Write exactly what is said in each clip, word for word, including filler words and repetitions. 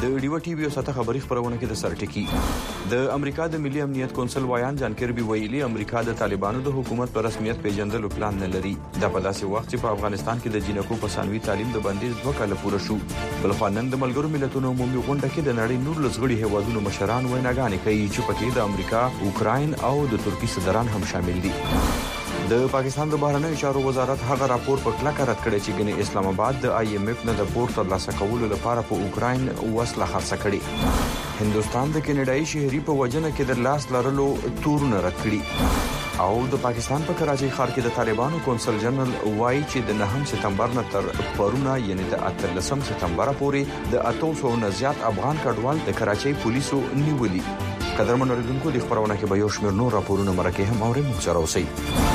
د ډیو ټي وی ساته خبري خبرونه کې د سرټکی د امریکا د ملي امنیت کونسل وایان جان کیربي ویلي امریکا د طالبانو د حکومت پر رسمیت پیژندلو پلان نه لري دا په داسې وخت چې په افغانستان کې د جنکو په ثانوي تعلیم د بندیز دوه کال پوره شو بل خو نن د ملګرو ملتونو عمومي غونډه کې د نړۍ نور لږغړي هیوادونو مشران ویناګانې کوي چې پکې د امریکا اوکراین او د ترکیې صدران هم شامل دي د پاکستان د بهرنیو چارو وزارت هغه راپور په کلکه رد کړی چې ګنې اسلام آباد د آی ایم ایف نه د پورت ترلاسه کولو لپاره په اوکراین وسله خرڅه کړې هندستان د کینیډایي شهري په وجنه کې د لاس لرلو تورونه رد کړي او د پاکستان په کراچۍ ښار کې د طالبانو کونسل جنرال وایي چې د نهم سپتمبر نه تر پرونه یعنی د اتلسم سپتمبر پورې د اتو سو نه زیات افغان کډوال د کراچۍ پولیسو نیولي قدرمن اوریدونکو د خبرونه کې به یو شمېر نور راپورونه مرکه هم اوري موږ سره اوسئ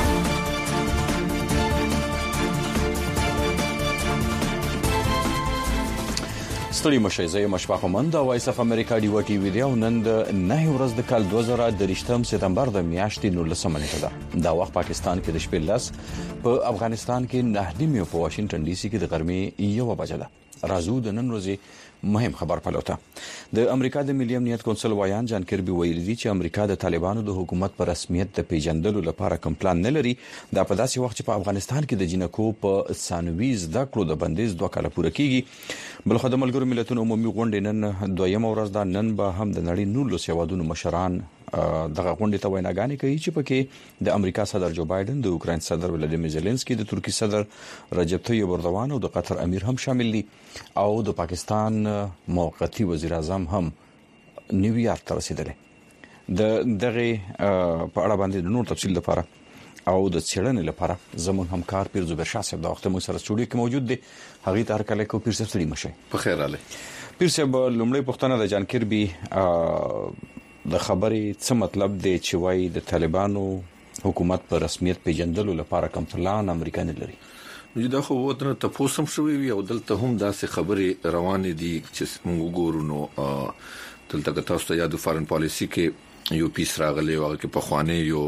ستړي مشه زې مشفق مند او وایس اف امریکا دی وټي ویډیو نن د نه ورځ د کال دوه زره درې سپتمبر د میاشتې نولسمه نیټه ده دا وخت پاکستان کې د شپې لس په افغانستان کې نه نیمه په واشنگټن ډي سي کې د غرمې یو بجه ده راځو د نن ورځې مهم خبر پلوته د امریکا د ملي امنیت کونسل وایان جان کیربي ویلي دي چې امریکا د طالبانو د حکومت پر رسمیت د پیژندلو لپاره کوم پلان نه لري دا په داسې وخت چې په افغانستان کې د جنکو په ثانوي زده کړو د بندیز دوه کال پوره کیږي بل خو د ملګرو ملتونو عمومي غونډه نن دویم ورځ ده نن به هم د نړۍ نور لوی هیوادونو مشران دغه غونډه ته ویناګانې کوي چې پکې د امریکا صدر جو بایدن د اوکراین صدر ولادیمیر زيلنسکي د ترکی صدر رجب طیب اردوغان او د قطر امیر هم شامل دي او د پاکستان موقتی وزیر اعظم هم نیویارک ته رسیدلی د دغه په اړه باندې نور تفصیل لپاره او د څېړنې لپاره زمون همکار پیر زبیر شاه صاحب د وخت مو سره سټوډیو کې موجود دي هغه تار کله کو پیر صاحب سړي مشه په خیر علي پیر صاحب لومړی پښتنه د جان کیربي د خبرې څه مطلب دی چې وایي د طالبانو حکومت پر رسمیت پیژندلو لپاره کوم پلان امریکا نه لري نو دا خو وته تاسو هم شوي وي او دلته هم داسې خبرې روانې دي چې موږ ګورو نو دلته تاسو ته یاد فارن پالیسی کې یو پیس راغلی او کې په خوانه یو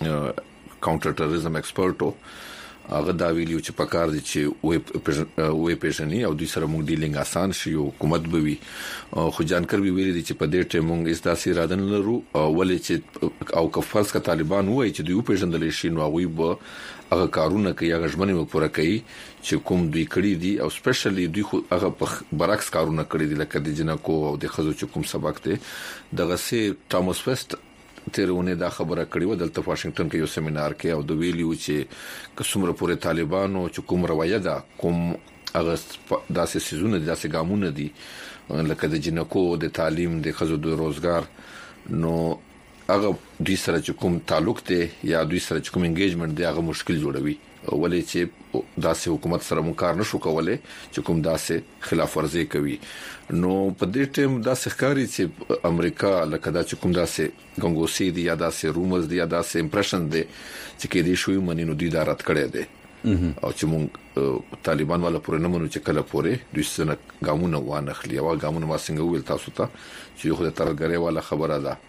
کاونټر ټیرریزم ایکسپرټو هغه دا ویلیو چې پکار دي چې وې وې پېژنې او د سره موږ ډیلینګ آسان شي او حکومت به وي خو جانکر وی ویلي چې په دې ټیم موږ اس داسې اراده نه لرو ولې چې او کفارس کا طالبان وایي چې دوی پېژندل شي نو هغه به هغه کارونه کوي هغه ژمنې وکړه کوي چې کوم دوی کړی دي او سپیشلی دوی خو هغه په برعکس کارونه کړی دي لکه د جنکو او د خزو چې کوم سبق دی دغه سي ټاموس فست تیرونه دا خبره کړې و دلته واشنگټن کې یو سیمینار کې او د ویلیو چې کومره پورې طالبانو چې کوم روایت ده کوم هغه داسې سيزونه داسې ګامونه دي لکه د جنکو د تعلیم د خزو د روزګار نو هغه د سره چې کوم تعلق دی یا د سره چې کوم انګیجمنت دی هغه مشکل جوړوي ولې چې داسې حکومت سره مو کار نشو کولای چې کوم داسې خلاف ورزي کوي نو په دې ټیم داسې ښکاری چې امریکا لکه دا چې کوم داسې غنګوسی دی یا داسې رومرز دی یا داسې امپریشن دی چې کې دې شوی منینو دی دارت کړي دي او چې مونږ طالبان والا پورې نه منو چې کله پورې دوی سره ګامونه وانخلی او ګامونه ما څنګه ویل تاسو ته چې خو د ترګری والا خبره ده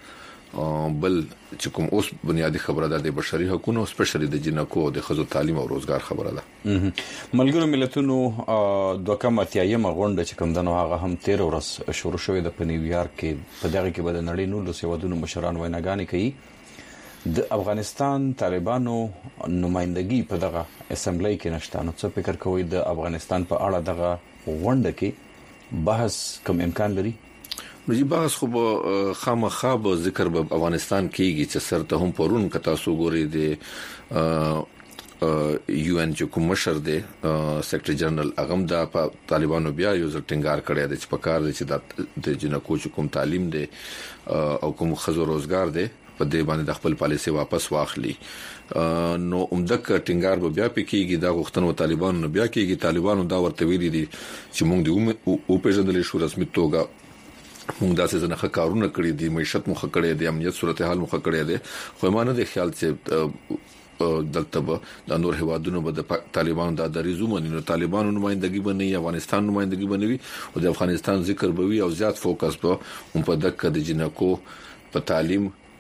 بل چې کوم اوس بنیادی خبره ده د بشري حقوقو سپیشلی د جنکو د خزو تعلیم او روزګار خبره ده ملګرو ملتونو دوه کم اتیایم غونډه چې کوم دنو هغه هم تیر ورځ شروع شوې د په نیویارک کې په دغه کې به د نړۍ نور لوی هیوادونو مشران ویناګانې کوي د افغانستان طالبانو نمائندګي په دغه اسمبلی کې نشته نو څه فکر کوئ د افغانستان په اړه دغه غونډه کې بحث کوم امکان لري نو جی بحث خو خامخا به ذکر به افغانستان کېږي چې سر ته هم پرون کتا سو ګوري د یو ان چې کوم مشر دی سیکریټری جنرال اغم دا په طالبانو بیا یو ځل ټینګار کړی دی چې په کار دی چې د جنکو چې کوم تعلیم دی او کوم خزو روزګار دی په دې باندې د خپل پالیسي واپس واخلي نو عمدک ټینګار به بیا پکېږي دا غوښتنه طالبانو بیا کېږي طالبانو دا ورته ویلي دي چې موږ د او پیژندل شو رسمي توګه موږ داسې ځنه کارونه کړی دي معیشت مخ کړی دي امنیت صورتحال مخ کړی دي خو مانه د خیال چې دلته به د نور هوادونو به د طالبانو د دریزو منو طالبانو نمائندګي بنوي افغانستان نمائندګي بنوي او د افغانستان ذکر بوي او زیات فوکس به په دغه د جنکو په تعلیم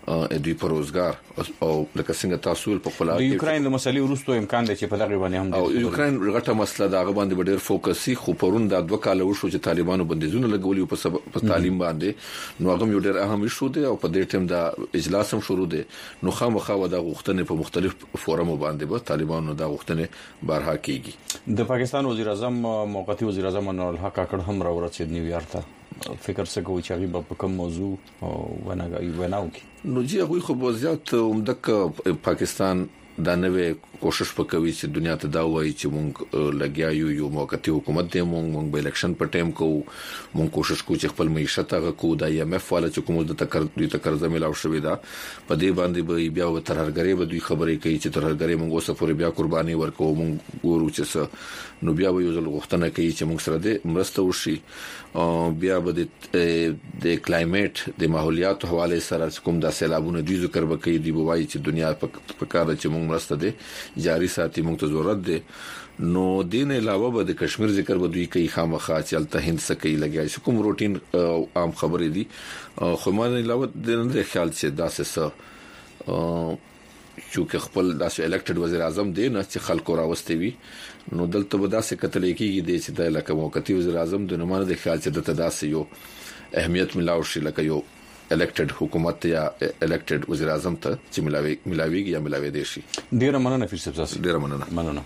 دوی په روزګار او لکه څنګه تاسو په خپل د یوکرين د مسلې وروسته امکان دی چې په دغه باندې هم او یوکرين غټه مسله دا غوښنه ډېر فوکسي خو پرون دا دوه کال وشو چې طالبانو بندیزونه لګولي په په تعلیم باندې نو هغه یو ډېر اهم شو دی او په دې ټیم دا اجلاس هم شروع دی نو خامخا دا غوښتنه په مختلف فورمو باندې به طالبانو دا غوښتنه بارها کیږي د پاکستان وزیر اعظم موقتی وزیر اعظم انور الحق کړه هم راورسید نیویارک ته فکر څه کوي چې هغه په کوم موضوع وناګي وناو کی نو جی هغه خو بوزيات عمدک پاکستان دا نوې کوشش وکوي چې دنیا ته دا وایي چې مونږ لګیا یو یو موقتی حکومت دی مونږ مونږ به الیکشن په ټیم کو مونږ کوشش کوو چې خپل معیشت هغه کو دا ایم اف والا چې کوم د تکر دوی تکرزه ملاو شوې ده په دې باندې به بیا و ترهرګری به دوی خبرې کوي چې ترهرګری مونږ سفر بیا قرباني ورکو مونږ ګورو چې نو بیا به یو ځل غوښتنه کوي چې مونږ سره د مرسته وشي او بیا به د کلایمټ د ماحولیات حواله سره کوم د سیلابونو دوی ذکر وکړي دی بوایي چې دنیا په کار چې مونږ مرسته دي جاری ساتي مونږ ته ضرورت دي نو دین علاوه به د کشمیر ذکر به دوی کوي خامخا چې الته هند سکه لګي کوم روټین عام خبرې دي خو ما نه علاوه د نه خیال چې داسې چې خپل داسې الیکټډ وزیر اعظم دی نه چې خلکو راوستي وي نو دلته به داسې کتل کېږي چې د لکه موقتی وزیر اعظم د نمانه د خیال چې د تداسې یو اهمیت ملاو شي لکه یو elected حکومت یا elected وزیر اعظم ته چې ملاوي ملاويږي یا ملاوي دي شي ډیر مننه فیر صاحب تاسو ډیر مننه مننه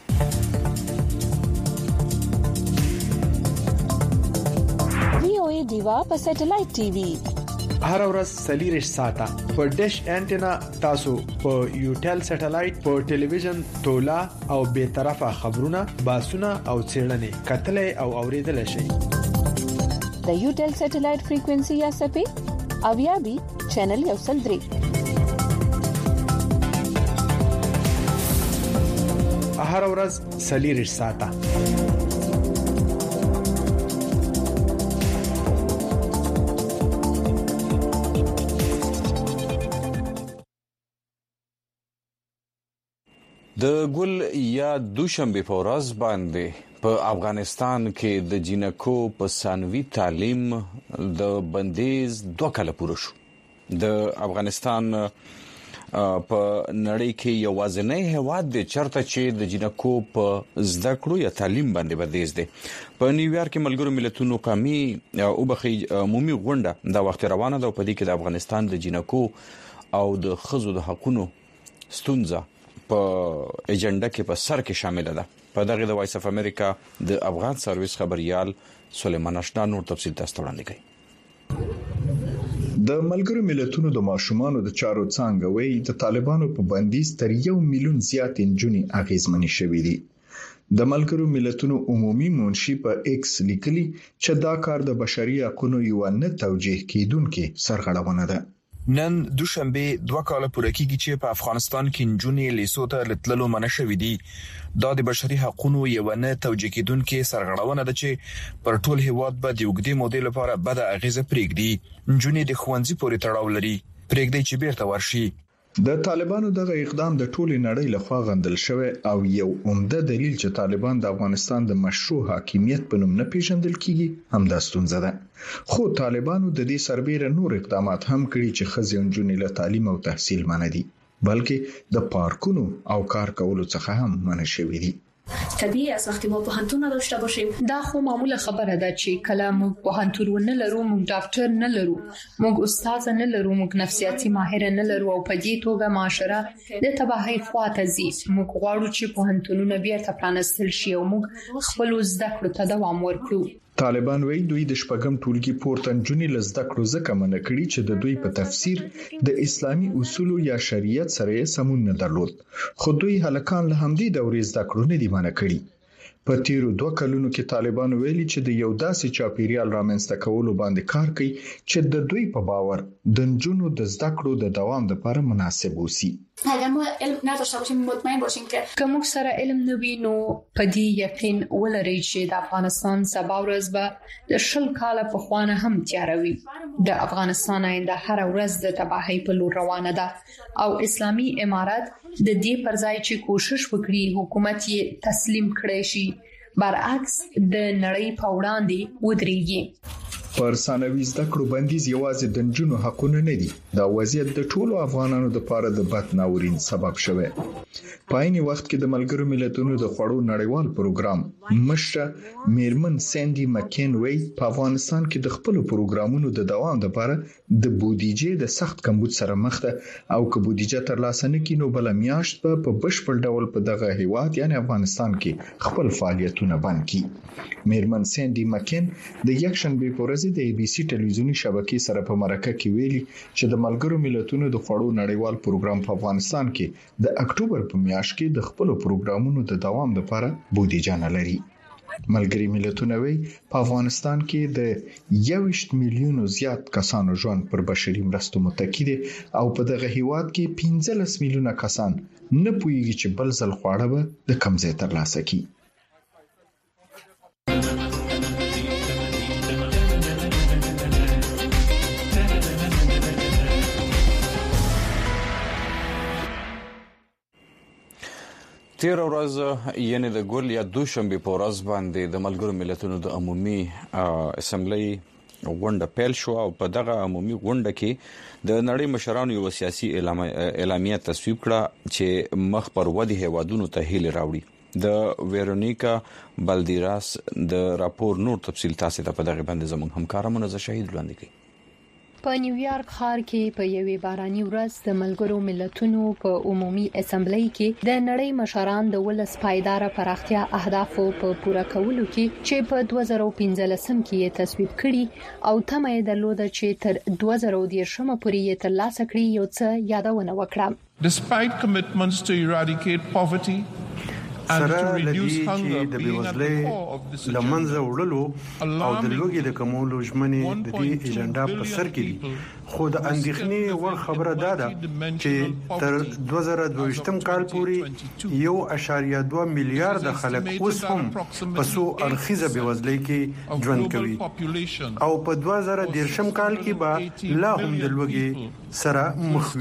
وی او ای دیوا په سټلایټ ټي وي هر ورځ سلیریش ساته په ډیش انټینا تاسو په یوټل سټلایټ په ټلویزیون تولا او به طرفه خبرونه باسونه او چیرنې کتلې او اوریدل شي د یوټل سټلایټ فریکوئنسي یا سپې اویا بي چینل یو سل درې هر ورځ سلیریش ساته د ګل یا دوشنبه په ورځ باندې په افغانستان کې د جنکو په ثانوي تعلیم د بندیز دوه کاله پوره شو د افغانستان په نړۍ کې یوازینی هیواد دی چرته چې د جنکو په زده کړو یا تعلیم باندې بندیز دی په نیویارک کې ملګرو ملتونو قومي او بخي عمومي غونډه دا وخت روانه ده په دې کې د افغانستان د جنکو او د خزو د حقوقو ستونزه په ایجنډا کې په سر کې شامل ده په دغه د وایس اف امریکا د افغان سرویس خبريال سلیمان اشنا نور تفصیل تاسو وړاندې کوي د ملګرو ملتونو د ماشومانو د چارو څنګه وی د طالبانو په بندیز تر یو میلیون زیات انجونی اغیزمنې شوې دي د ملګرو ملتونو عمومي منشي په ایکس لیکلي چې دا کار د بشري حقوقو یو نه توجیه کیدونکو سرغړونه ده نن دوشنبه دوه کاله پوره کیږي چې په افغانستان کې انجونی لیسوته لټللو منشوي دي دا د بشري حقوقو یو نه توجیه کیدونکو سرغړونه ده چې پر ټول هیواد به د وګړي موډل لپاره بد اغیزه پرېږدي انجونی د خوندزي پورې تړاو لري پرېږدي چې بیرته ورشي د طالبانو دغه اقدام د ټولې نړۍ لخوا غندل شوی او یو عمده دلیل چې طالبان د افغانستان د مشروع حاکمیت په نوم نه پیژندل کیږي هم د ستونزه ده خو طالبانو د دې سربېره نور اقدامات هم کړي چې خزيونجونی له تعلیم او تحصیل منع دي بلکې د پارکونو او کار کولو څخه هم منع شوی دي طبیعي است وقتی ما پوهنتون نداشته باشیم دا خو معموله خبره ده چې کله موږ پوهنتون نه لرو موږ ډاکټر نه لرو موږ استاد نه لرو موږ نفسیاتي ماهر نه لرو او په دې توګه معاشره د تباہي خواته ځي موږ غواړو چې پوهنتونونه بیا ته پرانستل شي او موږ خپل زده کړو ته دوام ورکړو طالبان وایي دوی د شپږم ټولګي پورتنجونی لزده کړو ځکه منع کړي چې د دوی په تفسیر د اسلامي اصولو یا شریعت سره سمون نه درلود خو دوی هلکان له همدې دورې زده کړو نه دي منع کړي په تیرو دوه کلونو کې طالبان ویلي چې د یو داسې چاپیریال رامنځته کولو باندې کار کوي چې د دوی په باور د جنونو د زده کړو د دوام لپاره مناسب وسی اگر ما علم نداشته باشیم مطمئن باشیم که کوم سره علم نوي نو پدې یقین ولرئ چې د افغانستان سبا ورځ به د شل کاله په خوانه هم تیاروي د افغانستان آینده هر ورځ د تباہي په لور روانه ده او اسلامي امارات د دې پر ځای چې کوشش وکړي حکومت یې تسلیم کړي شي برعکس د نړۍ په وړاندې ودرېږي پر ثانوي زده کړو بندیز یوازې د نجونو حقونه نه دي، دا وضعیت د ټولو افغانانو لپاره د بد ناورین سبب شوی. په عین وخت کې د ملګرو ملتونو د خوړو نړیوال پروګرام مشره میرمن ساندي مکین وی په افغانستان کې د خپل پروګرامونو د دوام لپاره د بودیجې د سخت کمبود سره مخ ده او که بودیجه ترلاسه نه کړي نو بل میاشت په بشپړ ډول په دغه هیواد یعنی افغانستان کې خپل فعالیتونه بند کړي. میرمن ساندي مکین د یکشنبه په ورځ د ای بي سي ټلویزیونی شبکې سره په مرکه کې ویلي چې د ملګرو ملتونو د خوړو نړیوال پروګرام په افغانستان کې د اکتوبر په میاشت کې د خپل پروګرامونو د دوام لپاره بودیجه نه لري. ملګری ملتونه وی په افغانستان کې د یوویشت میلیونو زیات کسانو ژوند پر بشري مرستو متکی دي او په دغه هیواد کې پنځلس میلیونه کسان نه پوهیږي چې بل ځل خواړه به د کم ځای ترلاسه کړي. تیر ورځ یعنی د ګل یا دوشنبه په ورځ باندې د ملګرو ملتونو د عمومي اسمبلی غونډه پیل شو او په دغه عمومي غونډه کې د نړۍ مشرانو یو سیاسي اعلامیه تصویب کړه چې مخ پر ودی هیوادونو ته هیله راوړي. د ویرونیکا بلدیراس د راپور نور تفصیل تاسو ته په دغه باندې زموږ همکار منزه شهید وړاندې کړي. په نیویارک ښار کې په یوې باراني ورځ د ملګرو ملتونو په عمومي اسمبلی کې د نړۍ مشران د ولس پایدار پراختیا اهدافو په پوره کولو کې چې په دوه زره پنځلسم کې تصویب کړي او تمه یې درلوده چې تر دوه زره دیرشم پورې یې ترلاسه کړي یو څه یادونه وکړه. Despite commitments to eradicate poverty سره لدی چې د بیوزلۍ لمنځه وړلو او د لوګي د کمولو ژمنې د دې ایجنډا په سر کې دي، خو د اندېښنې ور خبره ده چې تر دوه زره دوه کال پورې یو اشاریه دوه میلیارډ خلک اوس هم په سو اړخیزه بیوزلۍ کې ژوند کوي او په دوه زره دیرشم کال کې به لا هم د لوګي سره مخ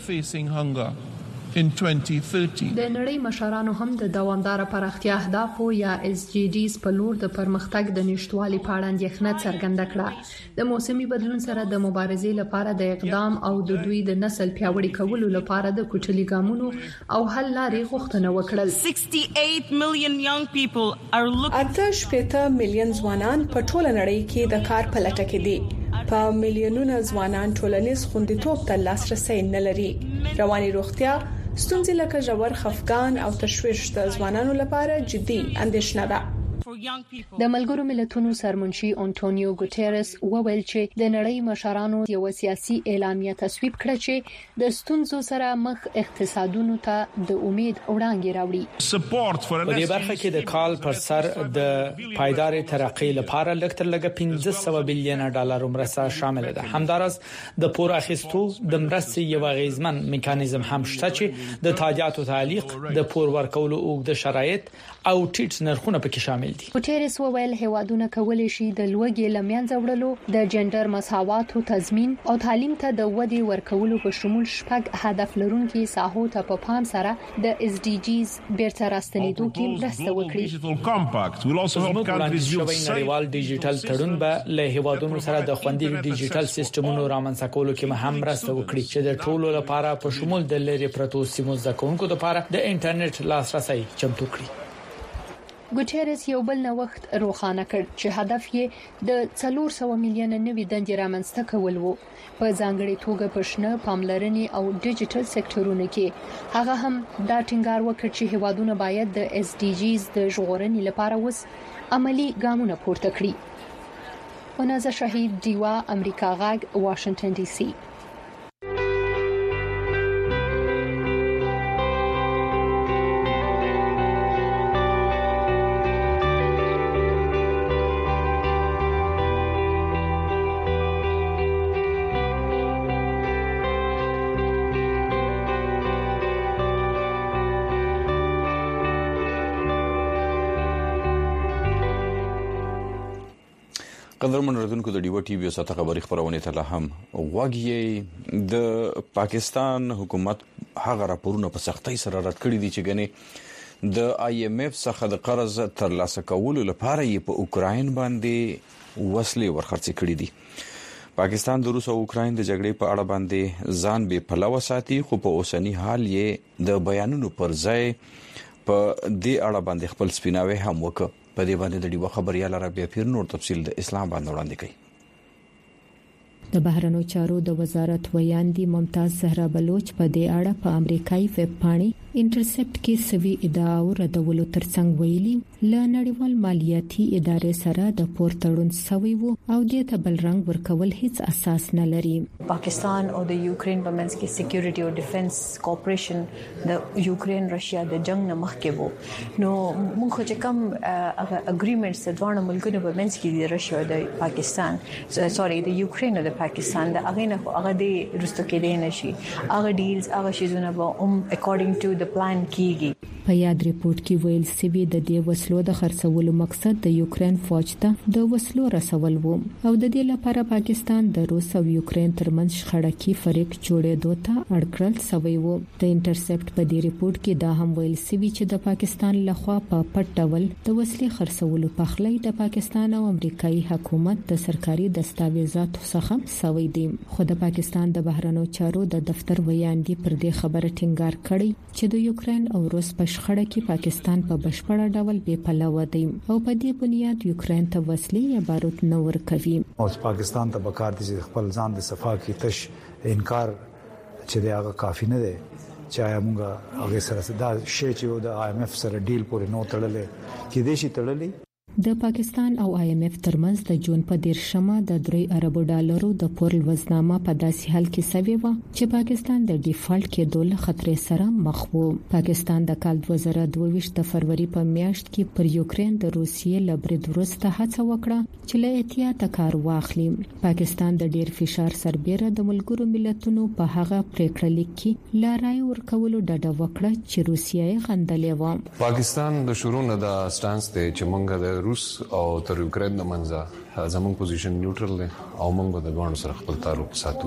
وي. in twenty thirty د نړۍ مشرانو هم د دوامدار پراختیا اهدافو یا اس جی ډیز په لور د پرمختګ د نشټوالي په اړه اندېښنه څرګنده کړه. د موسمي بدلون سره د مبارزې لپاره د اقدام او د دوی د نسل پیاوړي کولو لپاره د کوچلي ګامونو او حل لارې غوښتنه وکړل. sixty-eight million young people are looking اته شپږ میلیون ځوانان په ټوله نړۍ کې د کار په لټه کې دي. په میلیونونو ځوانان ټولنیز خوندیتوب ته لاسرسي نه لري. رواني روغتیا ستونزې لکه ژور خفګان او تشویش د ځوانانو لپاره جدي اندېښنه ده. د ملګرو ملتونو سرمنشي انټونیو ګوتيرس وویل چې د نړۍ مشرانو یو سیاسي اعلامیه تصویب کړه چې د ستونزو سره مخ اقتصادونو ته د امید وړاندې راوړي. په دې برخه کې د کال پر سر د پایدار ترقۍ لپاره لکټر لګ پنځه سوه بلین ډالر مرسته شامل ده. همدارس د پور اخیستو د مرستې یو غیزمن میکانیزم هم شته چې د تادیاتو تعلیق د پور ورکولو اوږد شرایط او ټیټ نرخونه پکې شامل دي. ګوتيرس وویل هیوادونه کولی شي د لوګي لمنځه وړلو د جندر مساواتو تضمین او تعلیم ته د ودی ورکولو په شمول شپږ هدف لرونکي ساحو ته په پام سره د اس ډي جیز بیرته راستنېدو کې مرسته وکړي. زموږ وړاندیز شوی نړیوال ډیجیټل تړون به له هیوادونو سره د خوندي ډیجیټل سیستمونو رامنځته کولو کې هم مرسته وکړي چې د ټولو لپاره په شمول د لری پروتو سیمو زکونکو لپاره د انټرنیټ لاسرسي چمتو کړي. ګوتيرس یو بل نوښت روښانه کړ چې هدف یې د څلور سوه میلیونه نوي دندې رامنځته کول وو. په ځانګړي توګه په شنه پاملرنې او ډیجیټل سکتورونو کې. هغه هم دا ټینګار وکړ چې هیوادونه باید د اس ډي جیز د ژغورنې لپاره وس عملی ګامونه پورته کړي. ونازه شهید دیوا امریکا غاګ واشنگټن ډي سي. قدرمن ردونکو د ډیو ټي وی ساته خبري خبرونه ته هم واګي د پاکستان حکومت هغه راپورونه په سختۍ سره رد کړی دي چې ګنې د آی ایم اف څخه د قرض ترلاسه کولو لپاره یې په اوکرين باندې وسلې ورخرڅ کړې دي. پاکستان د روس او اوکرين د جګړې په اړه باندې ځان به پلو ساتي، خو په اوسنی حال یې د بیانونو پر ځای په دې اړه باندې خپل سپیناوي هم وکړ. په دې باندې د ډیوه خبريال رابعه پیر نور تفصیل د اسلام باندې وړاندې کوي. د بهرنیو چارو د وزارت ویاندی ممتاز زهرا بلوچ په دې اړه په امریکایي ویب پاڼې انټرسپټ کې سوي ادعاو ردولو ترڅنګ ویلي ل نړیوال مالیاتي ادارې سره د پورتړون سوي وو او د تبل رنګ ورکول هیڅ اساس نه لري. پاکستان او د یوکرين په منځ کې سکیورټي او ډیفنس کوپریشن د یوکرين رشیا د جنگ نه مخکې وو، نو موږ چې کوم هغه اګریمنټس د دوه ملکونو په منځ کې د رشیا د پاکستان سوري د یوکرين او د پاکستان د هغه نه هغه د رستو کې دی نشي هغه ډیلز هغه شیزونه به ام اکورډینګ ټو د پلان کیږي. په یاد ریپورت کې ویل سوي د دې وسلو د خرڅولو مقصد د یوکرين فوج ته د وسلو رسول وو او د دې لپاره پاکستان د روس او یوکرين ترمنځ شخړه کې فریق جوړېدو ته اړکړل سوي وو. د انټرسپټ په دې ریپورت کې دا هم ویل سوي چې د پاکستان لخوا په پټ ډول د وسلې خرڅولو پخلی د پاکستان او امریکایي حکومت د سرکاري دستاویزاتو څخه سوي دي. خو د پاکستان د بهرنیو چارو د دفتر ویاندی پر دې خبره ټینګار کړی چې د یوکرين او روس په شخړه کې پاکستان په بشپړ ډول بے پلوه دی او په دې بنیاد یوکرين ته وسلې یا بارود نه ورکوي. او پاکستان ته بکار دي چې خپل ځان د صفا کې تش انکار چې دا هغه کافی نه دی چې موږ هغه سره دا شی چې د آی ایم اف سره ډیل پورې نو تړلې کې دیشي تړلې. د پاکستان او آی ایم اف ترمنځ د جون په دیرشمه د درې اربو ډالرو د پورل وزنامه په داسې حال کې سوي و چې پاکستان د ډیفالت کېدو له خطر سره مخ وو. پاکستان د کال دوه زره دوه ویشت د فروری په میاشت کې پر یوکرين د روسیې له برید وروسته هڅه وکړه چې له احتیاط کار واخلي. پاکستان د ډیر فشار سربېره د ملګرو ملتونو په هغه پریکړه لیک کې لارای ورکولو ډډه وکړه چې روسیه یې غندلې و. پاکستان د شروع نه د سټانس ته چې مونږ د روس او تر یوکرين د منځه زموږ پوزیشن نیوټرل دی او موږ د ګوند سره خپل تعلق ساتو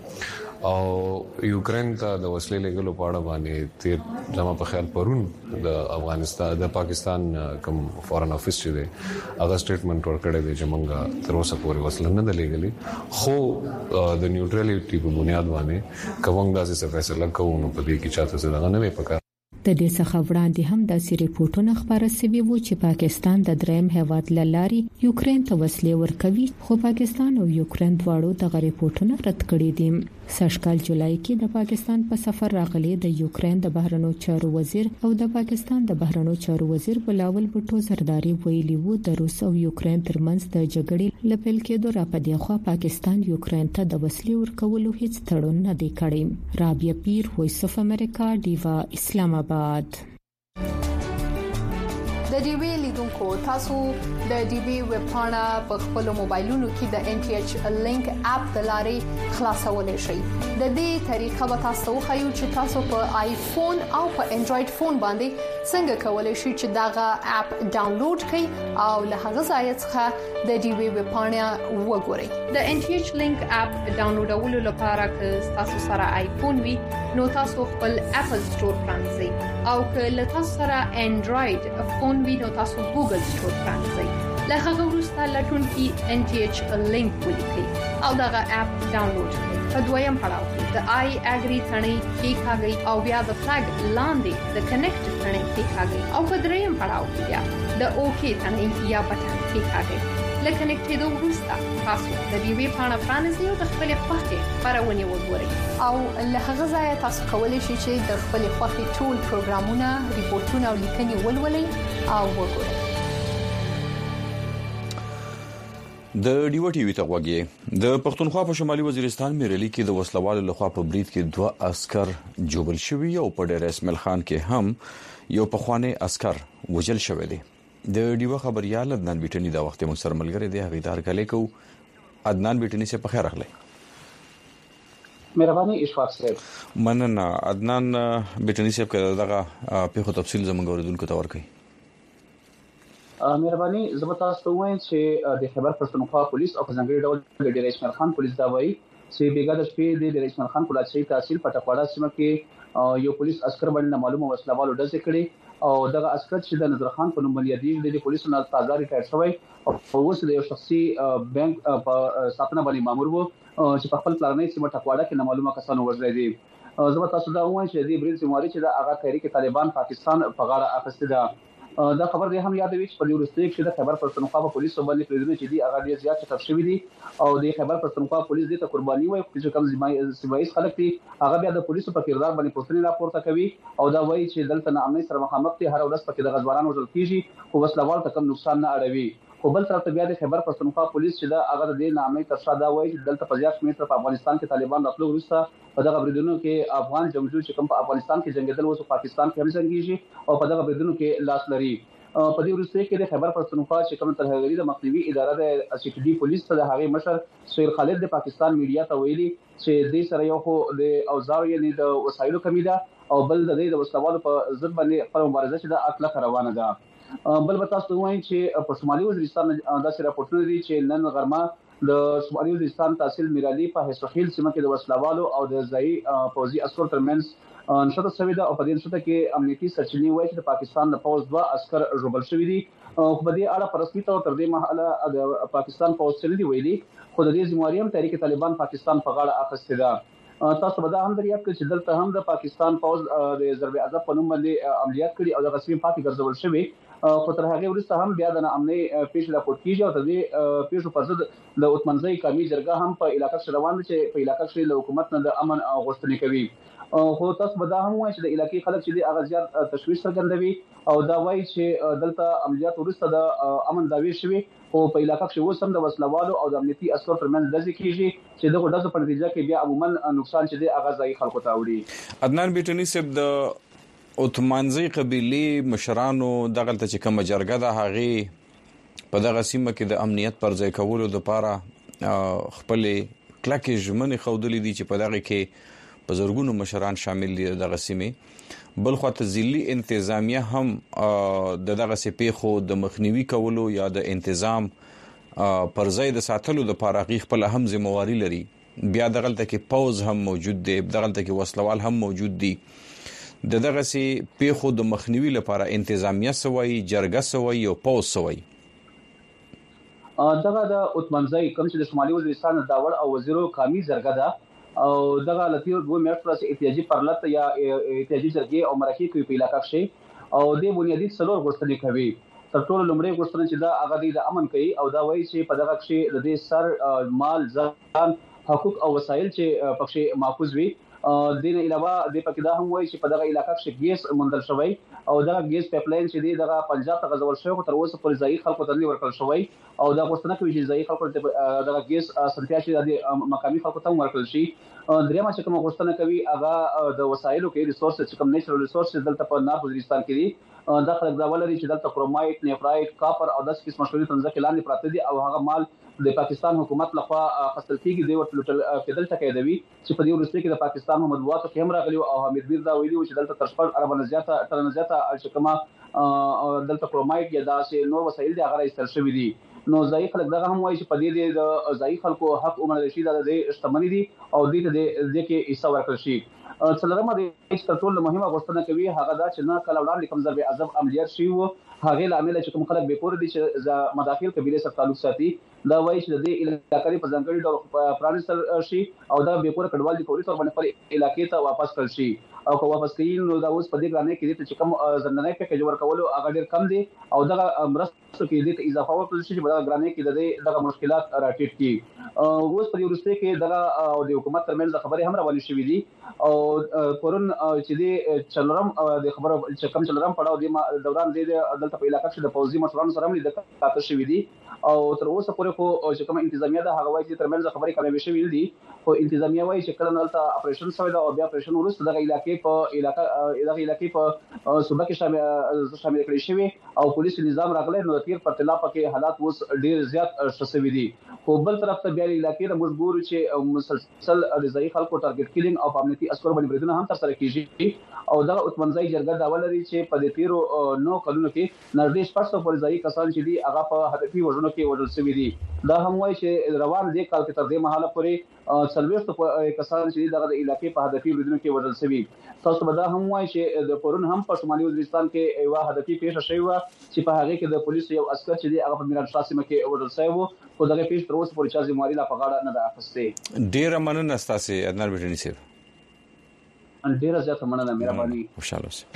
او یوکرين ته د وسلې لګلو په اړه باندې تیر زموږ په خیال پرون د افغانستان د پاکستان کوم فورن افیس چې دی هغه سټیټمنټ ورکړی دی چې موږ تر اوسه پورې وسله نه دلېګلې، خو د نیوټرالټي په بنیاد باندې کوم داسې څه فیصله کوو نو په دې کې چاته څه نه وي پکار. د دې څخه وړاندې هم داسې ریپورتونه خبره شوي وو چې پاکستان د دریم هیواد لاري یوکرين ته وسلې ورکوي، خو پاکستان او یوکرين دواړو دغه ریپورتونه رد کړي دي. سږکال جولای کې د پاکستان په سفر راغلي د یوکرين د بهرنیو چارو وزیر او د پاکستان د بهرنیو چارو وزیر بلاول بوټو زرداری ویلي وو د روس او یوکرين ترمنځ د جګړې لپیل کېدو را پدې خو پاکستان یوکرين ته د وسلې ورکولو هیڅ تړون نه دی کړی. رابعه پیر، وایس اف امریکا، ډیوا، اسلام آباد. د ډي وی لیدونکو تاسو د ډي وی ویب پاڼه په خپل موبایلونو کې د ان ټي ایچ لینک اپ د لارې خلاصولای شئ. د دې طریقه به تاسو خو چې تاسو په آیفون او په انډراید فون باندې څنګه کولای شئ چې داغه اپ ډاونلوډ کړئ او له هغه ځای څخه د ډي وی ویب پاڼه وګورئ. د ان ټي ایچ لینک اپ ډاونلوډولو لپاره که تاسو سره آیفون وي نو تاسو خپل اپل سٹور پرانځئ او که له تاسو سره انډراید فون وي نو تاسو ګوګل سٹور پرانځئ. له هغه وروسته لټون کې ان ټي ایچ لینک ولیکئ او دغه اپ ډاونلوډ کړئ. په دویم پړاو کې د آی اګری ثنې کې کاږئ او بیا د فلګ لاندې د کنیکټ ثنې کې کاږئ او په دریم پړاو کې بیا د اوکی ثنې یا بټن کې کاږئ. لکه کنیکټېدو وروسته تاسو د ډي وی پاڼه پرانیزئ او د خپل خوښې خبرونه وګورئ او له هغه ځای تاسو کولی شئ چې د خپل خوښې ټول پروګرامونه، ریپورتونه او لیکنې ولولئ او وګورئ. د ډیو ټي وی ته وګورئ. د پښتونخوا په شمالي وزیرستان میرلی کې د وسلوالو لخوا په برید کې دوه عسكر جوبل شوي او په ډېر اسماعیل خان کې هم یو پخوانی عسكر وجل شوی دی. د ډیو خبريال عدنان بیٹنی دا وخت مو سره ملګری دی هغیدار کله کو. عدنان بیٹنی سے په خیر راغلی. مهرباني اشفاق صاحب. مننه عدنان بیٹنی صاحب کا دغه په خو تفصیل زموږ اوریدونکو ته ورکړي. مهرباني زه تاسو ته وایم چې د خیبر پښتونخوا پولیس او ځنګړي ډول د ډیر اسماعیل خان پولیس دا وایي چې بیګا د شپې د ډیر اسماعیل خان پولیسي تحصیل پټکواړه سیمه کې یو پولیس عسكر باندې معلومه وسلوالو ډزې کړې او دغه عسكر چې د نظر خان په نوم باندې د پولیسو نه تازه ریټایر شوی او اوس د یو شخصي بانک په ساتنه باندې مامور وو چې په خپل پلانې سیمه ټکواړه کې نامعلومه کسانو وژل دي. زه به تاسو دا وایم چې د برید ذمہواری چې د هغه تحریک طالبان پاکستان په غاړه اخیسته ده. دا خبر دی هم یادوي چې په وروستي کې د خیبر پښتونخوا په پولیسو باندې پریدونه چې دی هغه ډیر زیات چټک شوی دي او د خیبر پښتونخوا پولیس د قرباني وایي چې کوم سیمایي خلک دي هغه بیا د پولیسو په کردار باندې پوښتنې راپورته کوي او دا وایي چې دلته نه امنیت سره مخامخ دي هر ورځ پکې د غزوارانو وژل کیږي او وسلوال ته کم نقصان نه اړوي. خو بل طرف ته بیا د خیبر پښتونخوا پولیس چې دا هغه د نامې تر شا دا وایي چې دلته په ځای شمېر په افغانستان کې طالبان راتلو وروسته په دغه بریدونو کې افغان جنگجو چې کوم په افغانستان کې جنگیدل وو پاکستان کې هم جنگیږي او په دغه بریدونو کې لاس لري. په دې وروسته کې د خیبر پښتونخوا چې کوم ترهګری د مخنیوي اداره د سی ټي ډي پولیس ته د هغه مشر سهیل خالد د پاکستان میډیا ته ویلي چې د سره یو خو د اوزار یعنی د وسایلو کمی ده او بل د دې د وسلوالو په ضد باندې خپل مبارزه چې د اطلاق روانه ده. بل به تاسو وایي چې په شمالي وزیرستان داسې راپورټونه دي چې نن غرمه د شمالي وزیرستان تحصیل میرالي په هیڅخیل سیمه کې د وسلوالو او د ځایي پوځي عسکرو ترمنځ نشته شوې ده او په دې نشته کې امنیتي سرچینې وایي چې د پاکستان د پوځ دوه عسكر ژوبل شوي دي. خو په دې اړه په رسمي تور تر دې مهاله د پاکستان پوځ څه نه دی ویلي خو د دې ذمہواری هم تحریک طالبان پاکستان په غاړه اخیستې ده. تاسو به دا هم دریاب کړئ چې دلته هم د پاکستان پوځ د ضرب عضب په نوم باندې عملیات کړي او د غصبي پاتې ګرځول شوی خو تر هغه وروسته هم بیا د امني پیښې راپورټ کیږي او د دې پیښو پر ضد د اتمنځي قومي جرګه هم په علاقې کې روان دي چې په علاقې کې له حکومت نه د امن غوښتنې کوي. خو تاسو به دا هم وایي چې د علاقې خلک چې د اغازيات تشويش څرګندوي او دا وایي چې دلته عملیات وروسته د امن داوی شوی او په علاقې کې وسم د وسلوالو او د امنیتي عسکرو ترمنځ د ځکه کیږي چې دغه د په نتیجه کې بیا عموما نقصان چې د اغازي خلکو ته وړي. عدنان بیٹنی صاحب د اوتمانزي قبيله مشرانو دغه ته چې کوم جرګه ده هغه په دغه سیمه کې د امنیت پر ځای کولو لپاره خپل کلکه ژمنې خودلې دي چې په دغه کې بزرګونو مشران شامل دي دغه سیمه بل خو ته ځلي انتظامیه هم د دغه سپېخو د مخنیوي کولو یا د انتظام پر ځای د ساتلو لپاره غي خپل هم ذمہواری لري. بیا دغه ته کې پوز هم موجود دی دغه ته کې وسلوال هم موجود دي د دغه سي پیخو د مخنیوي لپاره انتظامیه سوي جرګه سوي او پوز سوي. دغه د اتمنځي کوم چې د شمالي وزیرستان داور او وزیرو قومي جرګه ده او دغه لتیو دوه میاشتو راځي احتیاجي پرلط یا احتیاجي جرګې او مرکه کوي په علاقې کې او د بنیادی څلور غوښتنې کوي. تر ټولو لومړی غوښتنه چې دا هغه د امن کوي او دا وایي چې په دغه کې د دې سر مال ځان حقوق او وسایل چې پکې محفوظ وي. د دې علاوه د پکې دا هم وایي چې په دغه علاقې کې ګیس موندل شوی او دغه ګیس پایپلاین چې دی دغه پنجاب ته غځول شوی تر اوسه پر ځای خلکو ته نه ورکړل شوی او دا غوښتنه کوي چې ځای خلکو ته دغه ګیس سنتیا چې د مقامي خلکو ته ورکړل شي. درېمه چې کوم غوښتنه کوي هغه د وسایلو کې ریسورس چې کوم نېچرل ریسورس دلته په نار وزیرستان کې دي دا خلک دا ولري چې دلته کرومایټ نیفرایټ کاپر او داسې قسم مشورې تنځکه لاندې پراته دي او هغه مال د پاکستان حکومت لخوا خپل کېږي د ورټل کېدل ټکېدوي چې په دې ورسته کې د پاکستان مطبوعاتو کې هم راغلي او حمید بیر دا ویلي چې دلته تر شپږ اربه زیاته تر زیاته الشکما دلته کرومایټ یا داسې نور وسایل دي هغه راځل شوی دي. نو ځای خلک دغه هم وایي چې په دې د ځای خلکو حق عمر رشید د اشتمنی دي او دې ته د کې حصہ ورکړل شي. څلورمه د ټول مهمه غوښتنه کوي هغه دا چې نه کله وړاندې کوم ضرب عذاب عملیات شي وو هغه لامل چې کوم خلک به پور دي چې مداخل قبيله سره تعلق ساتي دا وایي چې د علاقې په ځانګړي ډول پرانستل شي او دا به پور کډوال دي فوري تور باندې پر علاقې ته واپس کړ شي او که واپس کړي نو دا اوس په دې ګرانه کې چې کوم ځننۍ پیکج ورکولو هغه ډیر کم دي او دا مرستو کې دې اضافه ورکړل شي چې په ګرانه کې دغه مشکلات راټیټ کړي. اوس په ورسته کې دغه او د حکومت ترمنځ خبرې هم روانې شوې دي او پرون چې د چلرم د خبرو چې کوم چلرم پړاو د دوران د دلته په علاقې کې د پوزي مشرانو سره هم د کاته شوې دي او تر اوسه پورې خو چې کوم انتظامیه ده هغه وایي چې ترمنځ خبرې کمې شوې دي خو انتظامیه وایي چې کله دلته اپریشن شوی دا او بیا اپریشن ورسته دغه علاقې په علاقې دغه علاقې په صوبه کې شامل شامل کړی شوی او پولیس نظام راغلی نو تیر پر تلا پکې حالات اوس ډیر زیات شسوي دي. خو بل طرف ته بیا علاقې د مجبور چې مسلسل د ځای خلکو ټارګټ کیلینګ او امنیتي عسکر باندې بریدونه هم تر سره کیږي او دغه اتمنځي جرګه دا ولري چې په دې تیرو نو کلونو کې نږدې شپږ سوه پر ځای کسان چې دي هغه په هدفي وژنو کې وژل شوي دي دا هم وایي چې روان دي کال کې تر دې مهاله پورې څلويخت کسان چې دغه علاقې په هدفي بریدونو کې وژل شوي. تاسو به دا هم وایي چې د پرون هم په شمالي وزیرستان کې یو هدفي پیښه شوې و چې په هغه کې د پولیسو یو عسكر چې دی هغه په میران شاه سیمه کې وژل شوی و، خو دغه پیښه تر اوسه پورې چا ذمہواري لا په غاړه نه ده اخیستې. ډیر مننه ستاسو ادنار بټنی سیب. ډیر زیاته مننه مهرباني. خوشاله اوسئ.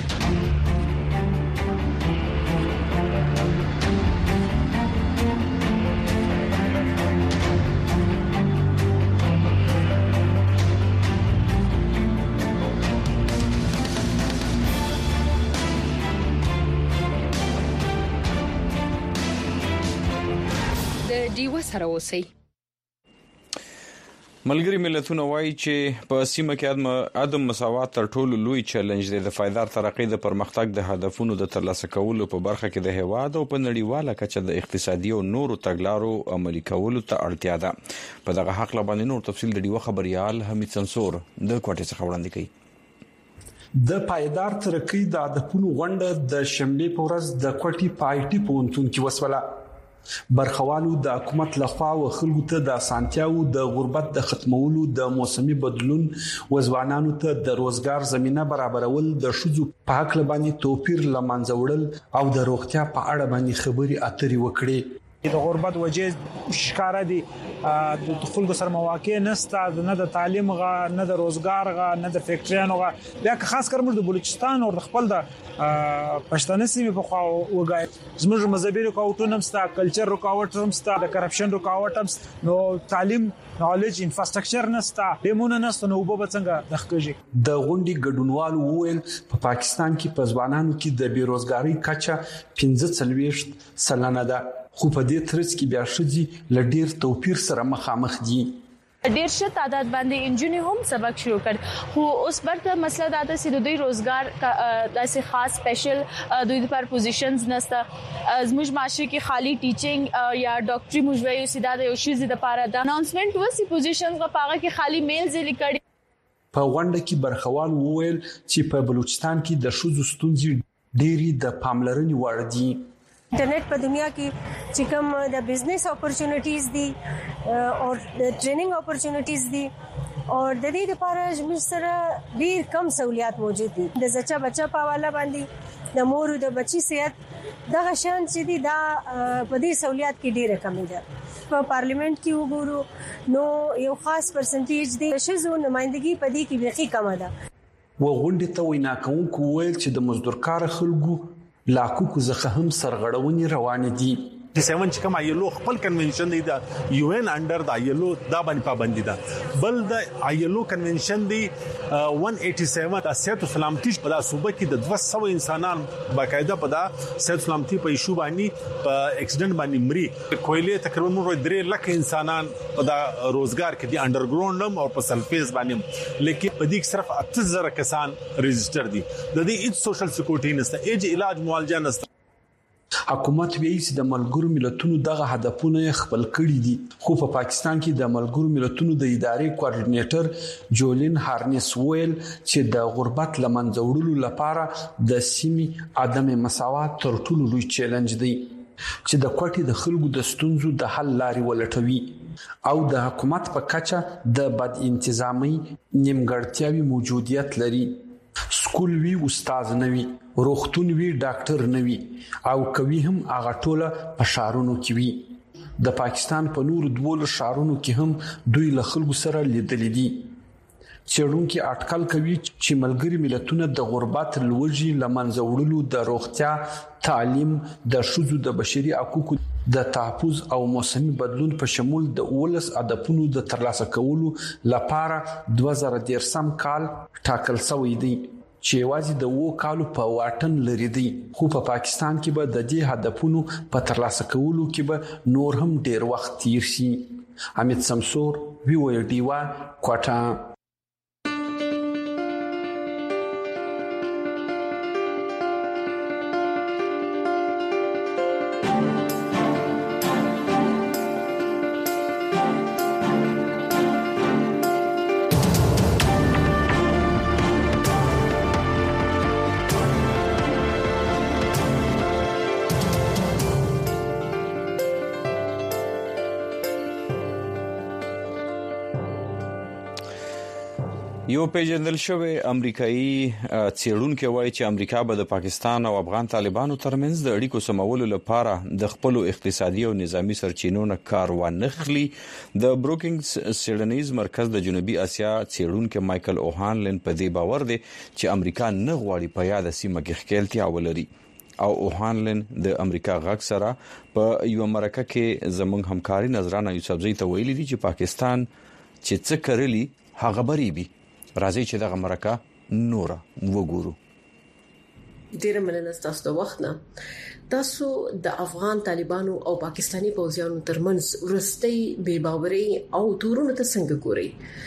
دیو سره اوسئ. ملګری ملتونه وایي چې په سیمه کې عدم مساوات تر ټولو لوی چیلنج دی د پایدار ترقۍ د پرمختګ د هدفونو د ترلاسه کولو په برخه کې د هیواد او په نړیواله کچه د اقتصادي او نورو تګلارو عملي کولو ته اړتیا ده. په دغه حق باندې نور تفصیل د دیو خبريال حمید سنسور د کوټې څخه وړاندې کوي. د پایدار ترقۍ د هدفونو غونډه د شنبه په ورځ د کوټې پایټي پونتون کې وسوله. برخوالو د حکومت لخوا او خلکو ته د اسانتیاو د غربت د ختمولو د موسمي بدلون وزوانانو ته د روزګار زمينه برابرول د شذو په حق باندې توپیر لمنځه وړل او د روغتیا په اړه باندې خبري اترې وکړي. د غربت وجې ښکارا دي د خلکو سره مواقع نشته، نه د تعلیم غا، نه د روزګار غا، نه د فیکټریانو غا. بیا که خاص کر موږ د بلوچستان او د خپل د پښتنه سیمې په خوا وګای زموږ مذهبي رکاوټونه هم ستا، کلچر رکاوټ هم ستا، د کرپشن رکاوټ هم نو تعلیم نالج انفراستراکچر نستا، دیمونه نسته، نو وبو څنګه دغه د غونډې ګډونوالو وویل په پاکستان کې په ځوانانو کې د بیروزګاری کچه پنځه څلويشت سلنه ده، خو په دې ترڅ کې بیا شذې لډیر توپیر سره مخامخ دي. ډیر شه تعداد باندې انجینری هم سبق شروع کړ، خو اوس برته مسله دا ده چې د دوی روزګار داسې خاص سپیشل دوی لپاره پوزیشنز نشته. زموږ معاشره کې خالی ټیچینګ یا ډاکټري موږ وایو سیده د یو شی د لپاره د اناونسمنت وسی پوزیشنز غواړي کې خالی میلز لیکړي. په غونډه کې برخوال وویل چې په بلوچستان کې د شذو ستونزې ډېری د پاملرنې وړ دي. Internet په دنیا کې چې کوم د بزنس اپورچونټیز دي او د ټریننګ اپورچونټیز دي او د دې لپاره زموږ سره ډیر کم سہولیات موجود دي. د زچا بچا په حواله باندې د مور او د بچي صحت دغه شان چې دي دا په دې سہولیات کې ډیره کمی ده. په پارلیمنت کې وګورو نو یو خاص پرسنټیج دی شذو نمائندګي په دې کې بیخي کم ده. و غونډه ته وینا کوونکو ویل چې د مزدورکار خلکو لاکو کو زخه هم سرغړونې روان دي. د سیون چې کوم ایلو خپل کنونشن دی د یو ان انډر د ایلو دا باندې پابندي ده، بل د ایلو کنونشن دی یک سل سمانوي د صحت او سلامتي په صوبه کې د دوه سوه انسانان باقاعده په دا صحت او سلامتي په ایشو باندې په اکسیډنټ باندې مري. کویلې تقریبا نور درې لک انسانان په دا روزګار کې دي انډرګراوند او په سلفیز باندې، لیکن په دې صرف اته زره کسان ريجستر دي. د دې هیڅ سوشل سکیورټي نشته، هیڅ علاج معالجه نشته. حکومت وایي چې د ملګرو ملتونو دغه هدفونه خپل کړي دي، خو په پاکستان کې د ملګرو ملتونو د ادارې کوارډینیټر جولین هارنس ویل چې د غربت لمنځه وړلو لپاره د سیمې عدم مساوات تر ټولو لوی چیلنج دی چې د کوټې د خلکو د ستونزو د حل لارې ولټوي او د حکومت په کچه د بد انتظامی نیمګړتیاوي موجودیت لري. سکول وی استاد نوي، روغتون وی ډاکټر نوي او کوي هم هغه ټوله په شهرونو کې وي. د پاکستان په نور دوه شهرونو کې هم دوی له خلکو سره لیدل دي. چېرونکو اټکل کوي چې ملګری ملتونه د غربت لوجي لمنځه وړلو د روغتیا، تعلیم، د شذو د بشري حقوقو د تحفظ او موسمي بدلون په شمول د اولس هدفونو د ترلاسه کولو لپاره دوه زره دیرشم کال ټاکل شوی دی چې واځي د وو کالو په واټن لري دی. خو په پاکستان کې به د دې هدفونو په ترلاسه کولو کې به نور هم ډیر وخت تیر شي. حمید سمسور، وی او ډی وا، کوټه. یو پیژندل شوی امریکایي څېړونکو وایي چې امریکا به د پاکستان او افغان طالبانو ترمنځ د اړیکو سمولو لپاره د خپل اقتصادي او نظامی سرچینو نه کار وانخلي. د بروکینګز سټډیز مرکز د جنوبي اسیا څېړونکو مايكل اوهانلن په دې باور دی چې امریکا نه غواړي په یاد سیمه کې ښکېلتیا ولري او اوهانلن د امریکا غږ سره په یو مرکه کې زموږ همکاري نظرانه یوسفزئی ته ویلي دي چې پاکستان چې څه کړلی هغه بریبي. راځي چې دغه مرکه نور وګورو. ډیر مننه تاسو د وخت نه. تاسو د افغان طالبانو او پاکستانی پوځیانو ترمنځ ورستۍ بې باورۍ او تورونو ته څنګه ګوري؟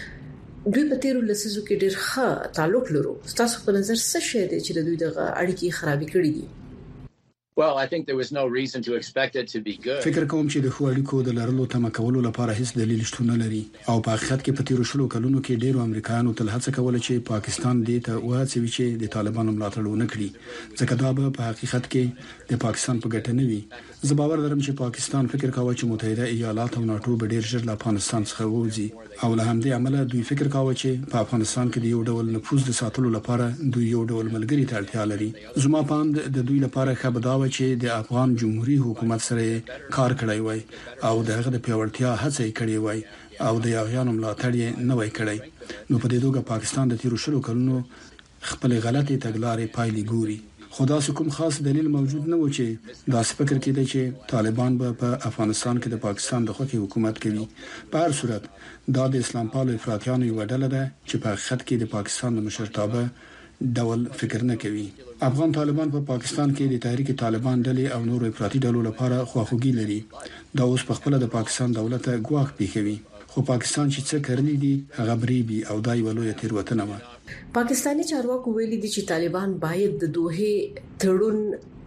دوی په تیرو لسیزو کې ډیر ښه تعلق لرو. تاسو په نظر څه شی دی چې دوی دغه اړیکې خرابې کړې دي؟ Well, I think there was no reason to expect it to be good. فکر کوم چې د خو اړیکو د لرلو تمه کولو لپاره هیڅ دلیل شتون نه لري او په حقیقت کې په تیرو شلو کلونو کې ډیرو امریکایانو تل هڅه کوله چې پاکستان دې ته وهڅوي چې د طالبانو ملاتړ ونه کړي ځکه دا به په حقیقت کې د پاکستان په ګټه نه وي. زه باور لرم چې پاکستان فکر کاوه چې متحده ایالات او ناتو به ډیر ژر له افغانستان څخه ووځي او له همدې عمله دوی فکر کاوه چې په افغانستان کې د یو ډول نفوذ د ساتلو لپاره دوی یو ډول ملګری ته اړتیا لري. زما پاند د دوی لپاره خبرداوه چې د افغان جمهوریت حکومت سره کار کړی وای او دغه د پیاوړتیا هڅه کړې وای او د یاغیانو ملاتړ یې نه وای کړی. نو په دې توګه پاکستان د تیرو شلو کلونو خپل غلطي تګلارې پایلې ګوري. خدا سه کوم خاص دلیل موجود نه و چې دا فکر کېده چې طالبان به په افغانستان کې د پاکستان د خوخي حکومت کوي. په هر صورت دا د اسلام پالو افراطیانو یو ډله ده چې په حقیقت کې د پاکستان د مشرتابه ډول فکر نه کوي. افغان طالبان په پا پاکستان کې د تحریک طالبان ډلې او نور افراطي ډلو لپاره خواخوږي لري. دا اوس په خپل د پاکستان دولت ګواښ پیښوي. خو پاکستان چې څه کړی دي هغه بریبي او دای ولوي تیروتنه و. پاکستانی چارواکو ویلي دي چې طالبان باید د دوه تړون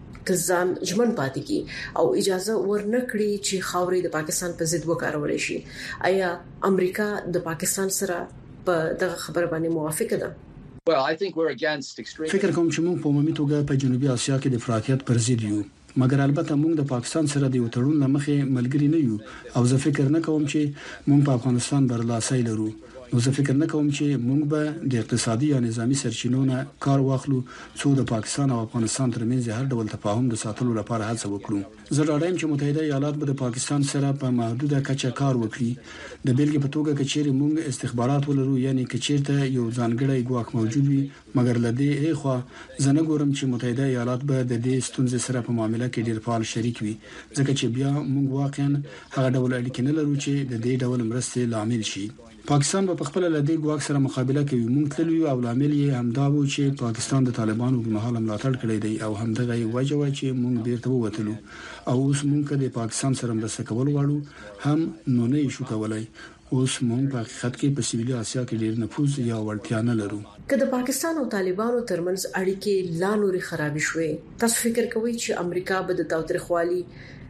ځان ژمن پاتې کی او اجازه ورنکړي چې خاورې د پاکستان په ضد وکړول شي. آیا امریکا د پاکستان سره په دغه خبره باندې موافقه ده؟ Well, I think we're against extreme. فکر کوم چې موږ په عمومي توګه په جنوبي اسیا کې د افراطیت پر ضد یو مګر البته موږ د پاکستان سره د وټړون لمخې ملګری نه یو او زه فکر نه کوم چې موږ په افغانستان برلاسي لرو. نو زه فکر نه کوم چې موږ به د اقتصادي یا نظامی سرچینو نه کار واخلو څو د پاکستان او افغانستان ترمنځ هر ډول تفاهم د ساتلو لپاره هڅه وکړو. زه راډایم چې متحده ایالات به د پاکستان سره په محدوده کچه کار وکړي. د بیلګې په توګه کچېری موږ استخبارات ولرو یعنی کچېرته یو ځانګړی ګواښ موجود وي مګر لدې اخوا زه نه ګورم چې متحده ایالات به د دې ستونزې سره په معاملې کې ډیر فعال شریک وي ځکه چې بیا موږ واقعا هغه ډول اړیکې نه لرو چې د دې ډول مرستې لامل شي. پاکستان په خپل لدی ګواښ سره مقابله کوي. موږ تللی او لامل یې همدا و چې پاکستان د طالبانو په مهاله ملاتړ کړی دی او همدغه وجه و چې موږ بیرته ووتلو او اوس موږ د پاکستان سره مرسته کول غواړو هم نو نه شو کولای. اوس موږ په حقیقت کې په سویلي اسیا کې ډیر نفوذ یا ورتیا نه لرو. که د پاکستان او طالبانو ترمنځ اړیکې لا نورې خراب شوي تاسو فکر کوئ چې امریکا به د تاوتریخوالي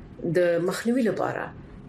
د مخنیوي لپاره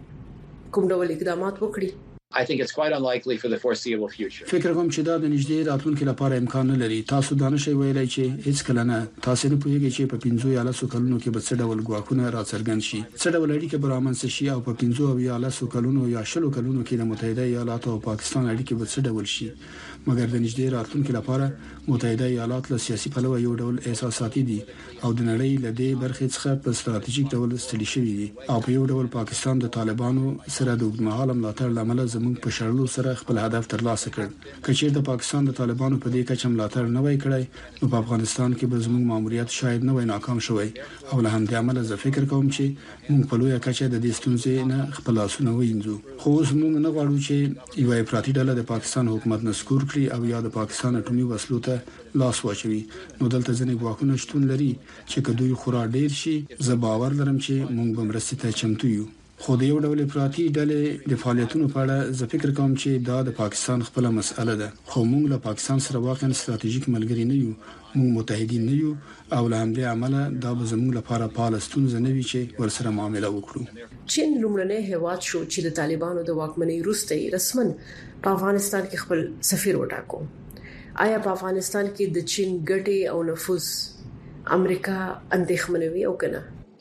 کوم ډول اقدامات وکړي؟ I think it's quite unlikely for the foreseeable future. فکر کوم چې دا د نږدې راتلونکو لپاره امکان نه لري. تاسو دا نشئ ویلای چې هیڅ کله نه تاسو نه پوهیږئ چې په پنځو یا لسو کلونو کې به څه ډول ګواښونه راڅرګند شي څه ډول اړیکې به رامنځته شي او په پنځو یا لسو کلونو یا شلو کلونو کې د متحده ایالاتو او پاکستان اړیکې به څه ډول شي. مګر د نږدې راتلونکو لپاره متحده ایالات له سیاسي پلوه یو ډول احساساتي دي او د نړۍ له دې برخې څخه په ستراتیژیک ډول ستړي شوي دي او په یو ډول پاکستان د طالبانو سره د اوږدمهاله ملاتړ لامل زموږ په شړلو سره خپل هدف ترلاسه کړ. کچیر د پاکستان د طالبانو په دې کچه ملاتړ نه وای کړی نو په افغانستان کې به زموږ ماموریت شاید نه وای ناکام شوی او له همدې عمله زه فکر کوم چې موږ په لویه کچه د دې ستونزې نه خپل لاسونه وینځو. خو اوس موږ نه غواړو چې یو افراطي ډله د پاکستان حکومت نسکور کړي او یا د پاکستان اټومي وسلو ته لاس واچوي. نو دلته ځنې ګواښونه شتون لري چې کدوې خورا ډیر شي زه باور لرم چې موږ به مرستې ته چمتو یو. خو د یو ډول افراطي ډلې د فعالیتونو په اړه زه فکر کوم چې دا د پاکستان خپل مسأله ده. خو موږ له پاکستان سره واقعا ستراتیژیک ملګری نه یو. موږ متحدین نه یو او له همدې عمله دا به زموږ لپاره پالستون نه وي چې ورسره معامله وکړو. چین لومړنی هیواد شو چې د طالبانو د واکمنۍ وروسته رسمن په افغانستان کې خپل سفیر وټاکو. آیا په افغانستان کې د چین ګټې او نفوذ امریکا اندېښمنوي او کنه؟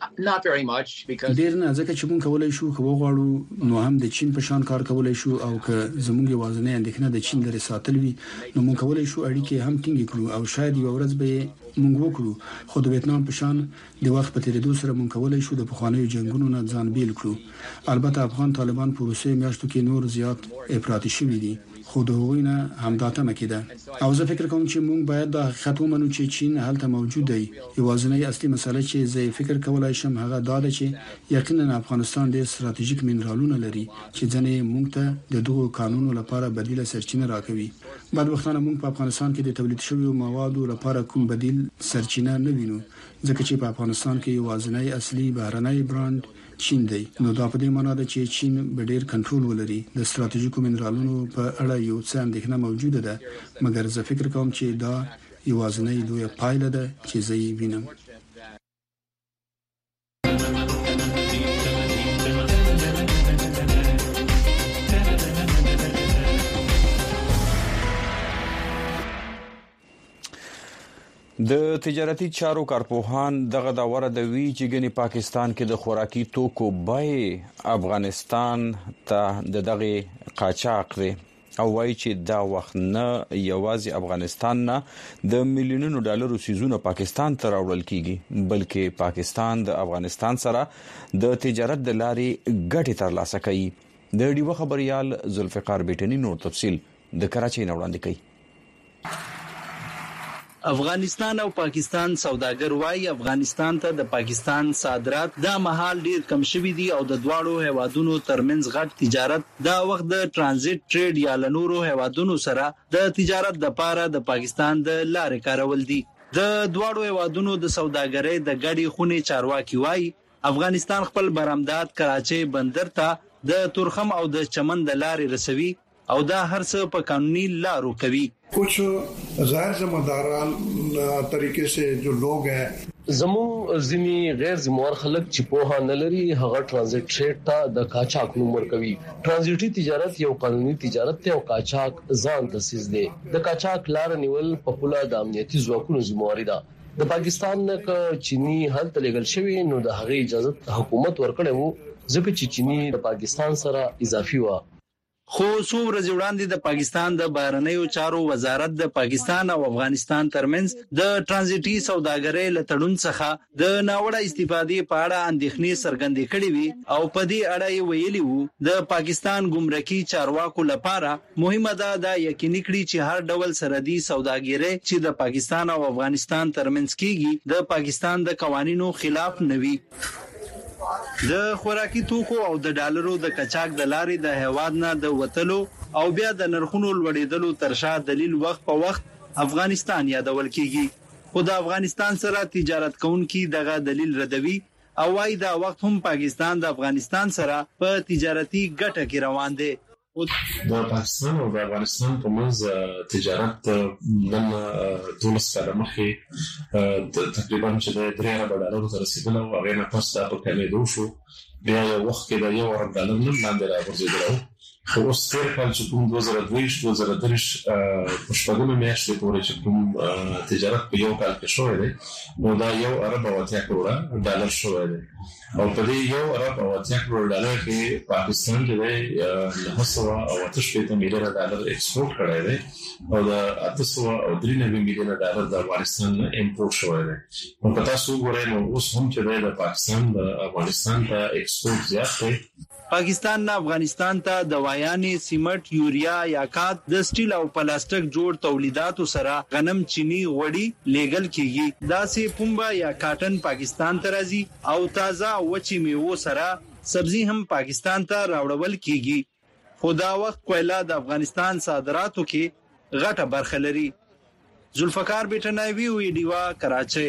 not very much because ډیر نه ځکه چې موږ کولای شو خو غواړو نو هم د چین په شان کار کولای شو او که زموږ یوازنې اندېښنه د چین لري ساتل وي نو موږ کولای شو اړیکې هم ټینګ کړو او شاید یو ورځ به موږ وکړو خو د ویتنام په شان د وخت په تیریدو سره موږ کولای شو د پخوانیو جنگونو نه ځان بیل کړو البته افغان طالبان په روسي میاشتو کې نور زیات افراطي شوي دي خو د هغوی نه همداته مکیده او زه فکر کوم چې موږ باید د خطو منو چې چین هلته موجود دی یوازنۍ اصلي مسله چې زه فکر کولای شم هغه دا ده چې یقینا افغانستان ډېر ستراتیژیک منرالونه لري چې ځنې موږ ته د دغو قانونو لپاره بدیله سرچینه راکوي بدبختانه موږ په افغانستان کې د تولید شویو موادو لپاره کوم بدیل سرچینه نه وینو ځکه چې په افغانستان کې یوازنۍ اصلي بهرنۍ برانډ چین دی نو دا په دې معنی ده چې چین به ډېر کنټرول ولري د ستراتیژیکو منرالونو په اړه یو څه اندېښنه موجوده ده مګر زه فکر کوم چې دا یوازنۍ لویه پایله ده چې زه یې وینم د تجارتي چارو کارپوهان دغه دا ورده وی چې ګنې پاکستان کې د خوراکي توکو بای افغانستان ته د دغه قاچاق دی او وایي چې دا وخت نه یوازې افغانستان نه د میلیونونو ډالرو سیزونه پاکستان ته راوړل کیږي بلکې پاکستان د افغانستان سره د تجارت د لارې ګټې ترلاسه کوي د ډیو خبريال ذوالفقار بیٹنی نور تفصیل د کراچۍ نه وړاندې کوي افغانستان او پاکستان سوداګر وايي افغانستان ته د پاکستان صادرات د محل ډیر کم شوي دي او د دواړو هیوادونو ترمنځ غټ تجارت د وخت د ترانزیت ټریډ یا لنورو هیوادونو سره د تجارت د پاره د پاکستان د لارې کارول دي د دواړو هیوادونو د سوداګرۍ د ګډي خونې چارواکي وايي افغانستان خپل برآمدات کراچۍ بندر ته د تورخم او د چمن د لارې رسوي او دا هر څه په قانوني لارو کوي कुछ गैर जिम्मेदारान तरीके से जो लोग हैं زمون ځینی غیر ذمہوار خلک چې په نه لري هغه ترانزیت ټریډ ته د قاچاق نوم ورکوي ترانزیتي تجارت یو قانوني تجارت ته او قاچاق ځان تاسیس دی د قاچاق لار نیول په پوله د امنیتي ځواکونو ذمہواری ده د پاکستان نه ک چینی حل تلګل شوی نو د هغه اجازه حکومت ورکړي وو ځکه چې چینی د پاکستان سره اضافي و خو څو ورځې وړاندې د پاکستان د بهرنیو چارو وزارت د پاکستان او افغانستان ترمنځ د ترانزیتي سوداګرۍ لټړون څخه د ناوړه استفادې په اړه اندېښنې څرګندې کړې وي او په دې اړه یې ویلي وو د پاکستان ګمرکي چارواکو لپاره مهمه ده د یقیني کړي چې هر ډول سرحدي سوداګرۍ چې د پاکستان او افغانستان ترمنځ کیږي د پاکستان د قوانینو خلاف نه وي د خوراکي توکو او د ډالرو د قاچاق د لارې د هیواد نه د وټلو او بیا د نرخونو لوړېدلو ترشا دلیل وخت په وخت افغانستان یادول کیږي خو د افغانستان سره تجارت کوونکي دغه دلیل ردوي او وايي دا وخت هم پاکستان د افغانستان سره په تجارتي ګټه کې روان دی د پاکستان او د افغانستان په منځ تجارت نن دولس کاله مخکې تقریبا چې د درې ارب ډالرو ته رسیدل او هغه نه پس دا په کمیدو شو بیا یو وخت کې د یو ارب ډالر نه لاندې راغورځېدل خو اوس تیر کال چې کوم دوه زره دوه دوه زره درې په شپږمه میاشت پورې چې کوم تجارت په یو کال کې شوی دی نو دا یو ارب او اتیا کروڑه ډالر شوی دی او په دې یو ارب او اتیا کروڑه ډالر کې پاکستان کې له هڅه او اتشپېته میلیونه ډالر ایکسپورټ کړی دی او د اتشو او درې نوي میلیونه ډالر د افغانستان نه امپورټ شوی دی نو په تاسو ګورئ نو اوس هم چې د پاکستان د افغانستان ته ایکسپورټ زیات دی پاکستان نه افغانستان ته دوايانې سیمنټ یوریا یا کات د سټیل او پلاستیک جوړ تولیداتو سره غنم چینی غوړي لیګل کیږي دا سي پومبا یا کاټن پاکستان ته راځي او تازه وچی میوه سره سبزی هم پاکستان ته راوړل کیږي خدا وخت کویلا د افغانستان صادراتو کې غټه برخه لري ذوالفقار بیٹنایوی وی دیوا کراچۍ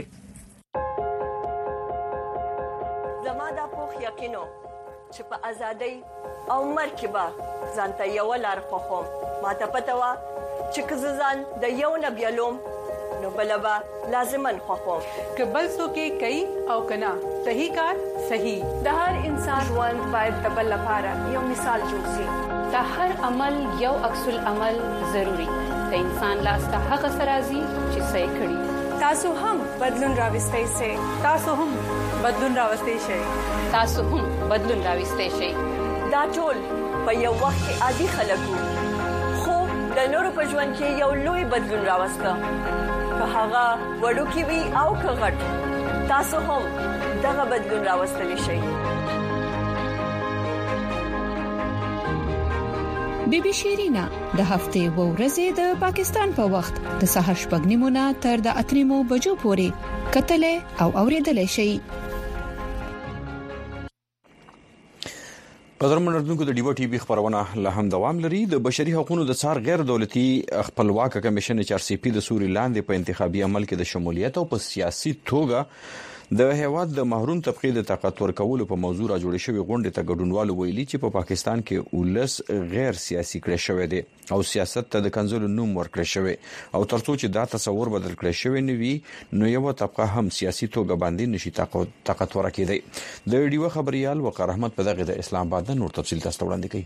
زماده پوخ یقینو چې په ازادۍ او مرکبه ځانته یو لار خوخم ما ته پته وا چې ځان د یو نبیلوم نو بلبا لازمن خوخم که بل څوک کوي او کنا صحیح کار صحیح د هر انسان ژوند باید د بل لپاره یو مثال جوړ شي د هر عمل یو عکس العمل ضروری د انسان لاس ته هغه سرازي چې صحیح کړي تاسو هم بدلون راوستئ شئ تاسو هم بدلون راوستئ شئ تاسو هم بدلون راوستئ شئ دا ټول په یو وخت کې عادي خلک وو خو د نورو په ژوند کې یو لوی بدلون راوسته که هغه وړوکی وي او که غټ تاسو هم دغه بدلون راوستلی شئ بیبي شیرینا د هفته و ورځې د پاکستان په وخت د سحر شپږ نیمونه تر د اتریمو بجو پورې کتلې او اوریدلې شي. قدرمن اردوونکو د ډیو ټي وي خبرونه له هم دوام لري. د بشري حقوقو د څار غیر دولتي خپلواک کمیشن ایچ آر سی پی د سوري لاندې په انتخابي عمل کې د شمولیت او په سیاسي توګه د هیواد د محروم طبقه د طاقت ورکولو په موضوع را جوړ شوی غونډه ته ګډونوالو ویلي چې په پا پاکستان کې ولس غیر سیاسي کړی شوی دی او سیاست ته د کنزل نوم ورکړی شوی او ترڅو چې دا تصور بدل کړی شوی نه وي نو یو طبقه هم سیاسي توګه باندې نشي طاقت ورکېدی. د ډیو خبريال وقار احمد په دغه د اسلام آباد نور تفصیل تاسو وړاندې کوي.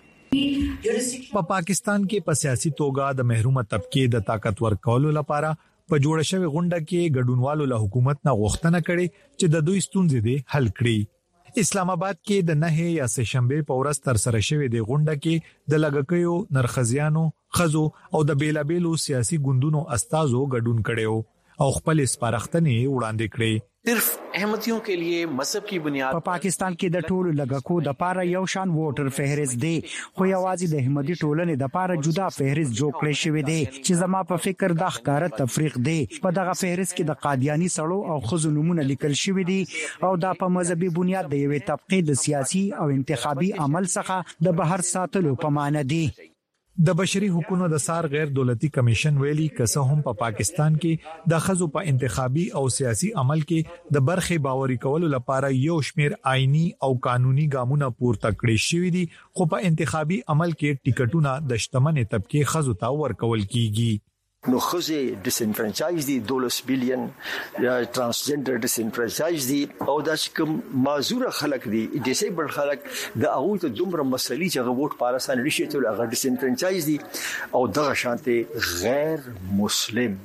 په پاکستان کې په سیاسي توګه د محرومه طبقه د طاقت ورکولو لپاره په جوړ شوی غونډه کې ګډونوالو له حکومت نه غوښتنه کړې چې د دوی ستونزې دې حل کړي. اسلام آباد کې د نه یا سه شنبه په ورځ تر سره شوی د غونډه کې د لګکیو نرخزیانو خزو او د بیلابیلو سیاسي ګوندونو استازو ګډون کړي او خپل سپارښتنې وړاندې کړې. صرف احمدیوں کے لیے مذهب کی بنیاد په پاکستان کې د ټولو لګکو د پاره یو شان ووټر فهرست دی خو یوازې د احمدي ټولنې د پاره جدا فهرست جوړ کړی شوی دی چې زما په فکر د ښکارا تفریق دی. په دغه فهرست کې د قادیانی سړو او خزو نمونه لیکل شوی دي او دا په مذهبي بنیاد د یوې طبقه د سیاسي او انتخابي عمل څخه د بهر ساتلو په معنی دی. د بشري حقوقو د سار غیر دولتي کمیشن ویلي کسه هم په پا پاکستان کې د خزو په انتخابي او سیاسي عمل کې د برخه باوري کولو لپاره یو شمیر آئینی او قانوني ګامونه پورته کړی شوی دي خو په انتخابي عمل کې ټیکټونه د شتمنې طبقه خزو ته ورکول کیږي. نو خزه ډیسنفرنچایز دي دولس بیلیون ترانسجندر ډیسنفرنچایز دي او د کوم معذور خلک دي ډیسیبل خلک د هغه ته دومره مسلې چې هغه ووټ پارسان لري چې هغه ډیسنفرنچایز دي او دغه شانته غیر مسلم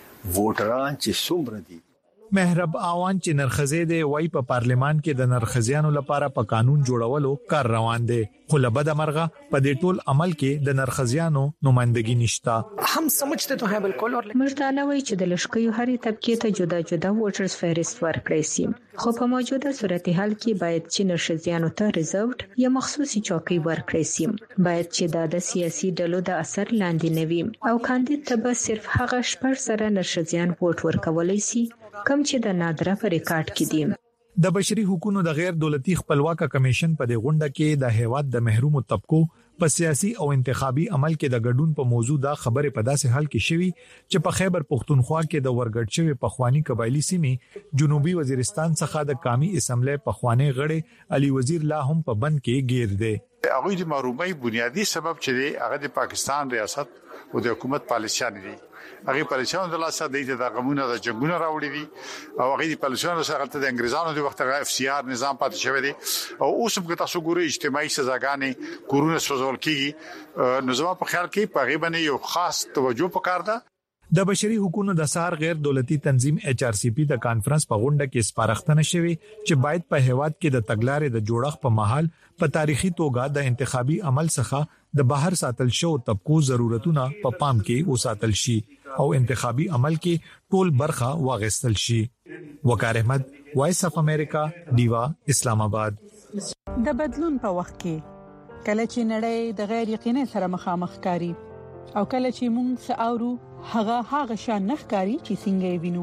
ووټران چې څومره دي. محرب اعوان چې نرخزه دی وای په پارلیمان کې د نرخزیانو لپاره په قانون جوړولو کار روان دی خو لبد مرغه په دې ټول عمل کې د نرخزیانو نمائندګي نشتا. هم سمجھتے تو ہیں بالکل اور مجدانه وای چې د لشکریو هرې طبقه ته جدا جدا ووټرز فهرست ورکړي سي خو په موجوده صورتحال کې باید چې نرخزیانو ته ریزرved یا مخصوصي چوکۍ ورکړي سي. باید چې دا د سیاسي ډلو د اثر لاندې نوي او کاندید ته به صرف هغه شپږ سره نرخزیان ووټ ورکولای سي کم چې د نادره په ریکارډ کې دي. د بشري حقوقو د غیر دولتي خپلواک کمیشن په دې غونډه کې د هیواد د محروم طبقو په سیاسي او انتخابي عمل کې د ګډون په موضوع دا خبره په داسې حال کې شوی چې په خیبر پختونخوا کې د ورګډ شوی پخوانی قبایلی سیمې جنوبي وزیرستان څخه د قومي اسمبلی پخوانی غړي علي وزیر لا هم په بند کې گیر دی. هغه د محرومۍ بنیادی سبب چې دی هغه د پاکستان ریاست او د حکومت پالیسیان دي. هغه پالیسیان د لاسه د غمونه د جنگونو راوړي دي او هغه د پالیسیان سره د انګريزانو د وخت غا اف سی آر نظام پاتې شوی دی او اوس هم که تاسو ګورئ اجتماعي سزاګانې کورونه سوزول کیږي نو زما په خیال کې په غیبه یو خاص توجه پکار ده. د بشري حقوقو د سار غیر دولتي تنظیم ایچ آر سی پی د کانفرنس په غونډه کې سپارښتنه شوې چې باید په هیواد کې د تګلارې د جوړښت په محل په تاریخي توګه د انتخابي عمل څخه د بهر ساتل شو طبقو ضرورتونه په پا پام کې وساتل شي او انتخابي عمل کې ټول برخه واغستل شي. وقار احمد وایس اف امریکا دیوا اسلام آباد. د بدلون په وخت کې کله چې نړۍ د غیر یقیني سره مخامخ کاری او کله چې موږ ساورو هغه هغه شان نخکاری چې څنګه وینو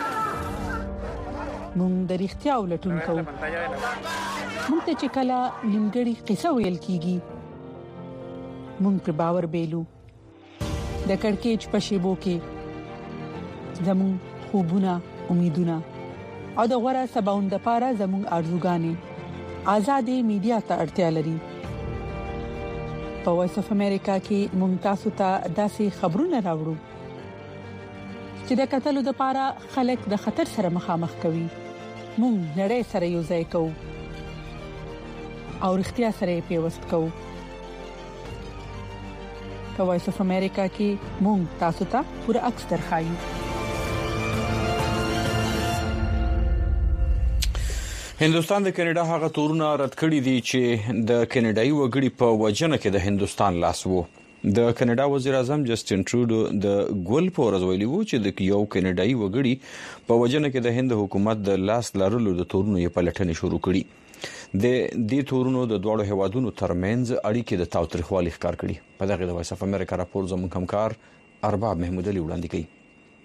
موږ د اړتیا ولټون کوو. موږ ته چې کله نیمګړی قصه ویل کیږي موږ پر باور بیلو د کڑکېچ په شیبو کې زمون خوبونه امیدونه او د غوړه سباوند لپاره زمون ارزوګانې آزادې میډیا ته اړتیا لري. په وایس اف امریکا کې مونږ تاسو ته داسې خبرونه راوړو چې د قتل لپاره خلک د خطر سره مخامخ کوي. مونږ نړۍ سره یو ځای کوو او اړتیا سره پیوست کوو. په وایس اف امریکا کې مونږ تاسو ته پوره عکس درخایو. هندستان د کینیډا هغه تورونه رد کړی دي چې د کینیډایي وګړي په وجنه کې د هندستان لاس وو. د کینیډا وزیر اعظم جسټین ټروډو د ګول په ورځ ویلي وو چې د یو کینیډایي وګړي په وجنه کې د هند حکومت د لاس لرلو د تورونو یې پلټنې شروع کړي. د دې تورونو د دوړو هوادونو ترمنځ اړیکې د تاوتریخوالي ښکار کړي. په دغه د وایس اف امریکا راپور زموږ همکار ارباب محمود علي وړاندې کوي.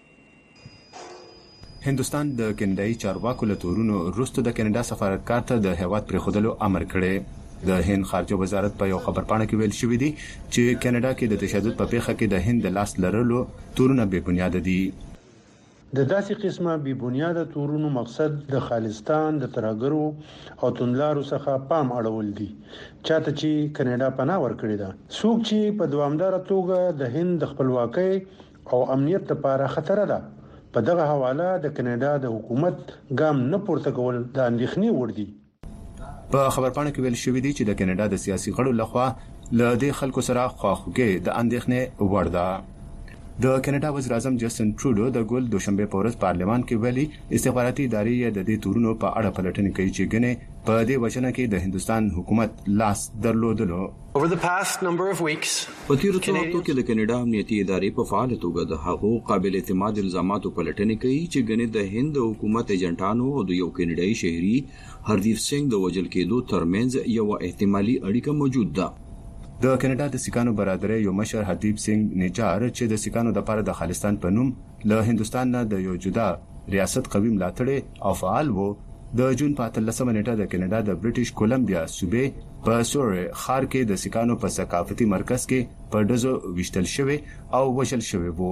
هندستان د کینیډایي چارواکو له تورونو وروسته د کینیډا سفارتکار ته د هیواد پرېښودلو امر کړی. د هند خارجه وزارت په یو خبرپاڼه کې ویل شوی دی چې کینیډا کې د تشدد په پیښه کې د هند د لاس لرلو تورونه بې بنیاد دي. د داسې قسمه بې بنیاد تورونو مقصد د خالستان د ترهګرو او توندلارو څخه پام اړول دي چاته چې کینیډا پناه ورکړي ده. څوک چې په دوامدار توګه د هند د خپلواکۍ او امنیت لپاره خطر ده. په دغه حواله د کینیډا د حکومت ګام نه پورته کول د اندېښنې وړ دي. په خبرپاڼه کې ویل شوی دی چې د کینیډا د سیاسي غړو لخوا له دې خلکو سره خواخوږي د اندېښنې وړ ده. د کینیډا وزیر اعظم جسټین ټروډو د ګول دوشنبه په ورځ پارلمان کې ویلي استخباراتي ادارې د دې تورونو په اړه پلټنې کوي چې ګنې په دې وجنه کې د هندستان حکومت لاس درلودلو. Over the past number of weeks, په تیرو څو هفتو کې د کینیډا امنیتي ادارې په فعال توګه د هغو قابل اعتماد الزاماتو پلټنې کوي چې ګنې د هند حکومت ایجنټانو او د یو کینیډایي شهري هردیپ سنگ د وژل کېدو ترمنځ یو احتمالي اړیکه موجود ده. د کینیډا د سیکانو برادرۍ یو مشر هردیپ سنگ نجار چې د سیکانو د لپاره د خالستان په نوم له هندستان نه د یو جدا ریاست قوي ملاتړ او فعال وو، د جون په اتلسمه نیټه د کینیډا د برټش کولمبیا صوبې په سوري خار کې د سیکانو په ثقافتي مرکز کې په ډزو وشتل شوی او وشل شوی وو.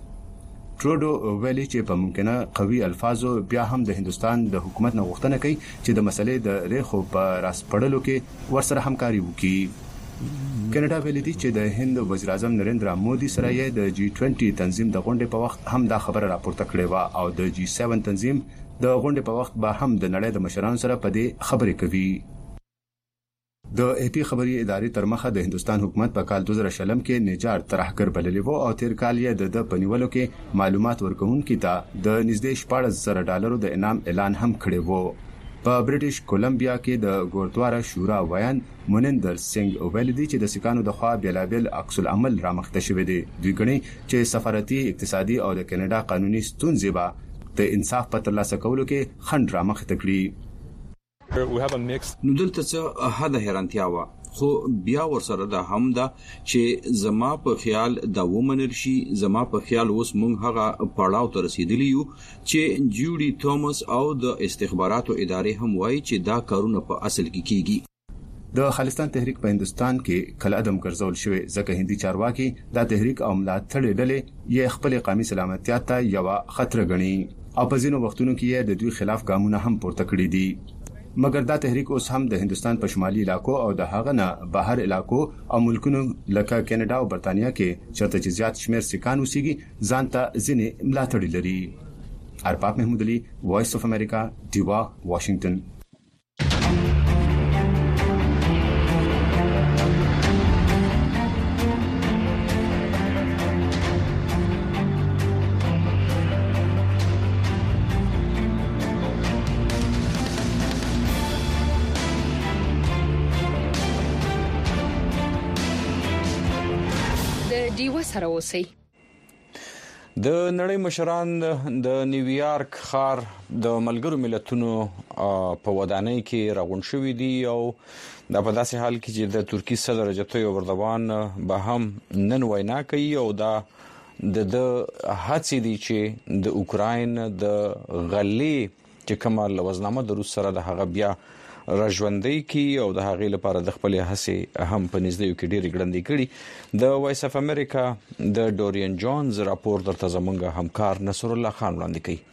ټروډو ویلي چې په ممکنه قوي الفاظو بیا هم د هندستان د حکومت نه غوښتنه کوي چې د مسلې د ریخو په راس پړلو کې ورسره همکاري وکړي. کینیډا ویلي دی چې د هند وزیر اعظم نریندرا مودي سره یې د جی بیست تنظیم د غونډې په وخت هم دا خبره راپورته کړې و او د جی سبعه تنظیم د غونډې په وخت به هم د نړۍ د مشرانو سره په دې خبرې کوي. د ای پی خبري ادارې تر مخه د هندستان حکومت په کال دوه زره شلم کې نجار ترهګر بللی وو او تیر کال یې د پنیولو کې معلومات ورکوونکي ته د نږدې شپږ زره ډالرو د انعام اعلان هم کړی وو. په برټش کولمبیا کې د ګوردوارا شورا ویان مونندر سنگ ویل دي چې د سیکانو د خوا بیلابل عکس العمل رامخته شوی دی. دوی ګڼي چې سفارتي اقتصادي او د کینیډا قانوني ستونزې به د انصاف په ترلاسه کولو کې خنډ رامخته کړي. نو دلته څه حد حیرانتیا و، خو بیا ورسره د هم دا چې زما په خیال دا ومنل شي. زما په خیال اوس مونږ هغه پړاو ته رسیدلی یو چې جوډي توماس او د استخباراتو ادارې هم وایي چې دا کارونه په اصل کې کیږي. د خالستان تحریک په هندستان کې کله ادم ګرځول شوی ځکه هندي چارواکي دا تحریک او ملاتړ ډلې یې خپل قومي سلامتیا ته یو خطر ګڼي او په ځینو وختونو کې یې د دوی خلاف ګامونه هم پورته کړي دي. مګر دا تحریک اوس هم د هندستان په شمالي علاقو او د هغه نه بهر علاقو او ملکونو لکه کینیډا او برتانیا کې چرته چې زیات شمیر سیکان اوسېږي ځان ته ځینې ملاتړي لري. ارباب محمود علي، وایس اف امریکا، دیوا، واشنگټن. سره اوسئ. د نړۍ مشران د نیویارک ښار د ملګرو ملتونو په ودانۍ کې راغونډ شوي دي او دا په داسې حال کې چې د ترکی صدر رجب طیب اردوغان به هم نن وینا کوي او دا د هڅې دي چې د اوکراین د غلې چې کومه لوزنامه د روس سره د هغه بیا راژوندۍ کی او د هغې لپاره د خپل هڅې هم په نږدې کې ډېری ګړندې کړي. د وایس اف امریکا د ډورین جونز راپور درته زمونږ همکار نصر الله خان وړاندې کوي.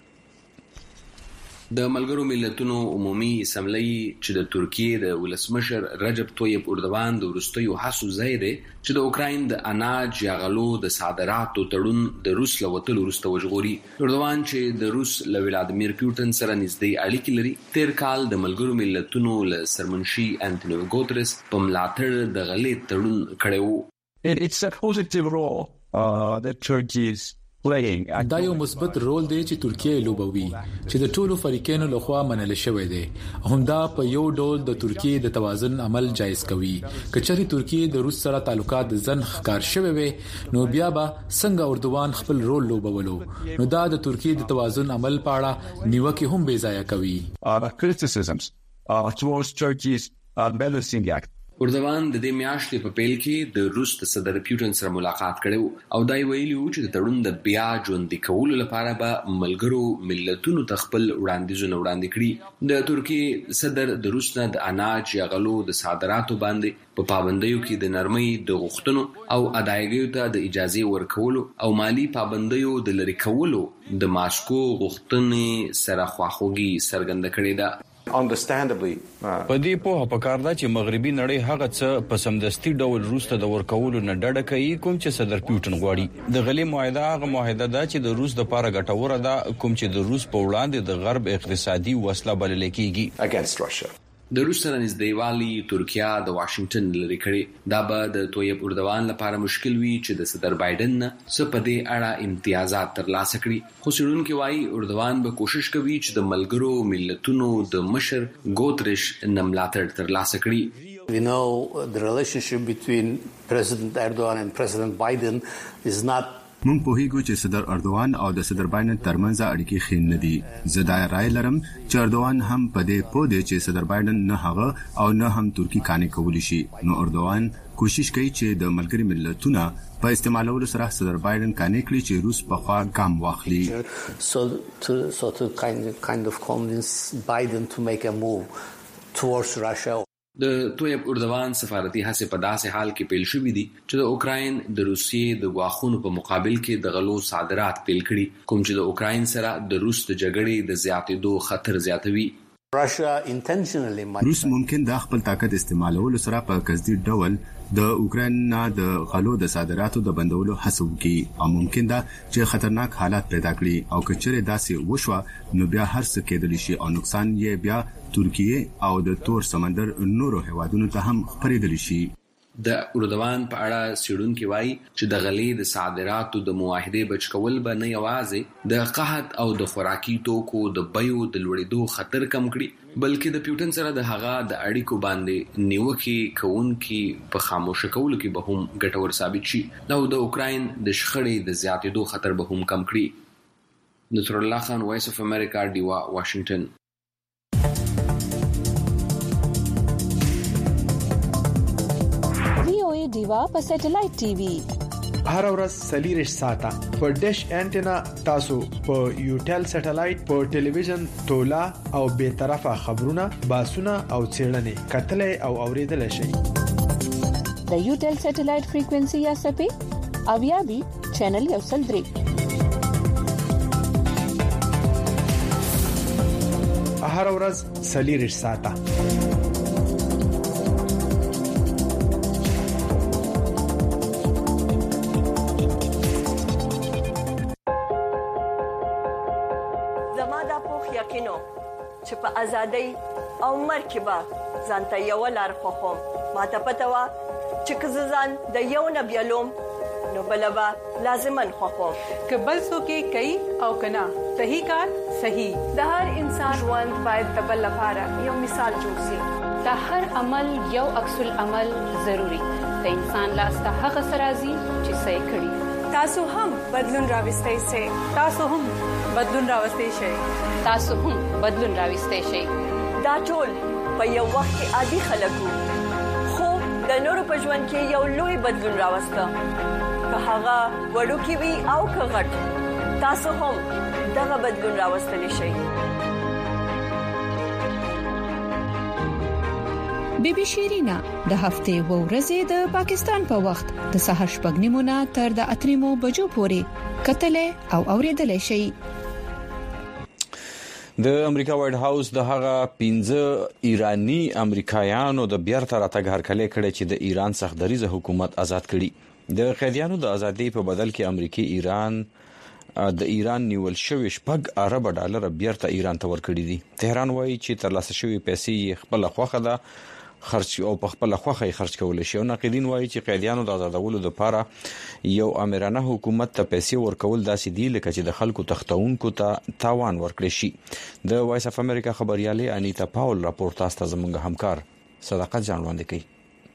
د ملګرو ملتونو عمومي اسمبلی چې د ترکیې د ولسمشر رجب طیب اردوغان د وروستیو هڅو ځای دی چې د اوکراین د اناج یا غلو د صادراتو تړون د روس له وتلو وروسته وژغوري. اردوغان چې د روس له ولادیمیر پوتین سره نږدې اړیکې لري، تیر کال د ملګرو ملتونو له سرمنشي انټونیو ګوتریس په ملاتړ د غلې تړون کړی و. It's a positive role uh, that Turkey is دا یو مثبت رول دی چې ترکیه لوبوي چې د ټولو فریقونو لخوا منل شوی دی. همدا په یو ډول د ترکیه د توازن عمل جایز کوي. کچري ترکیه د روس سره تعلقات زن ښکار شوی وي نو بیا به څنګه اردوغان خپل رول لوبولو. نو دا د ترکیه د توازن عمل په اړه نیوکه هم بې ځای کوي. criticisms uh, towards Turkey's uh, balancing act. اردوغان د دې میاشتې په پیل کې د روس د صدر پیوټن سره ملاقات کړو او دای ویلي و چې د تړون د بیا ژوندۍ کولو لپاره به ملګرو ملتونو تخپل وړاندیزونه وړاندې کړي. د ترکیه صدر د روس نه د اناج یا غلو د صادراتو باندې په پابندیو کې د نرمۍ د غوښتنو او ادایګیو ته د اجازه ورکولو او مالی پابندیو د لری کولو د ماسکو غوښتنې سره خواخوږي څرګنده کړې ده. understandably په دې په پکار دا چې مغربي نړۍ هغه څه په سمدستي ډول روس ته د ورکولو نه ډډه کوي کوم چې صدر پیوټن غواړي. د غلې معاهده هغه معاهده ده چې د روس د لپاره ګټوره ده کوم چې د روس په وړاندې د غرب اقتصادي وسله بلل کېږي against Russia. د روس سره نږدېوالي ترکیه د واشنگټن لري کړي. دا به د طیب اردوغان لپاره مشکل وي چې د صدر بایدن نه څه په دې اړه امتیازات ترلاسه کړي. خو څېړونکي وایي اردوغان به کوشش کوي چې د ملګرو ملتونو د مشر ګوتریش نه ملاتړ ترلاسه کړي. We know the relationship between President Erdogan and President Biden is not مونږ په هیګو چې صدر اردوغان او د صدر بایدن ترمنځ اړیکې خین نه دي. زه دا رائے لرم چې اردوغان هم په دې پوه دی چې صدر بایدن نه هغه او نه هم ترکی کانې کولی شي. نو اردوغان کوشش کوي چې د ملګری ملتونو په استعمالولو سره صدر بایدن کانې کړي چې روس په خوا ګام واخلي. So to so to kind of, kind of convince Biden to make a move towards Russia. د طیب اردوغان سفارتي هڅې په داسې حال کې پیل شوې دي چې د اوکراین د روسیې د غواخونو په مقابل کې د غلو صادرات پیل کړي کوم چې د اوکراین سره د روس د جګړې د زیاتېدو خطر زیاتوي. روس ممکن د خپل طاقت استعمالولو سره په قصدي ډول د اوکراین نه د غلو د صادراتو د بندولو هڅه وکړي او ممکن ده چې خطرناک حالات پیدا کړي او کچره داسې وشوه نو بیا هر څه کېدلی شي او نقصان یې بیا ترکیه او د تور سمندر نورو هیوادونو ته هم خپرېدلی شي. د اردوغان په اړه څېړونکي وایي چې د غلې د صادراتو د معاهدې بچ کول به نه یوازې د قحط او د خوراکي توکو د بیو د لوړېدو خطر کم کړي بلکې د پیوټن سره د هغه د اړیکو باندې نیوکې کوونکي په خاموشه کولو کې به هم ګټور ثابت شي او د اوکراین د شخړې د زیاتېدو خطر به هم کم کړي. نصر الله خان، وایس اف امریکا، ډیوا، واشنگټن. ډیوا په سټلایټ ټي وي هر ورځ سلیریش ساته په ډیش انټینا تاسو په یوټل سټلایټ په ټلویزیون تولا او به طرفه خبرونه باسونه او چیرنې کتلې او اوریدل شي. د یوټل سټلایټ فریکوئنسي یا سپی اویا بي چینل یو سل درې هر ورځ سلیریش ساته. چې په ازادۍ او مرګ به ځانته یو لار خوخم ماته پته وا چې که ځان د یو نه بیلوم نو بلبا لازمن خوخم که بل څوک کوي او کنا صحیح کار صحیح. د هر انسان ژوند باید د بل لپاره یو مثال جوړ شي. د هر عمل یو عکس العمل ضروری. د انسان لاس ته هغه سرازي چې صحیح کړي. تاسو هم بدلون راوستئ شئ. تاسو هم بدلون راوستئ شئ. تاسو هم بدلون راوستئ شئ. دا ټول په یو وخت کې عادي خلکو خو د نورو په ژوند کې یو لوی بدلون راوسته. که هغه وړوکی وي او که غټ تاسو هم دغه بدلون راوستلی شئ. بی بی شیرینا د هفته و ورځې د پاکستان په وخت د سهار شپږ نیمو تر د اتریمو بجو پورې کتلې او اوریدلې شي. د امریکا وایټ هاوس د هغه پنځه ایرانی امریکایانو د بیرته راتګ هرکلی کړي چې د ایران سختدریزه حکومت آزاد کړي. د قیدیانو د ازادۍ په بدل کې امریکای ایران د ایران نیول شوی شپږ ارب ډالر بیرته ایران ته ورکړي دي. تهران وایي چې ترلاسه شوی پیسې خپل خوخه ده خرج او په خپل خوخه خرج کول شي. او ناقدین وایي چې قیدیانو د آزادولو لپاره یو امرانه حکومت ته پیسې ورکول داسې دي لکه چې د خلکو تختونکو ته تاوان ورکړي شي. د وایس اف امریکا خبريالي انیتا پاول راپور تاسو ته زموږ همکار صداقت جان وړاندې کوي.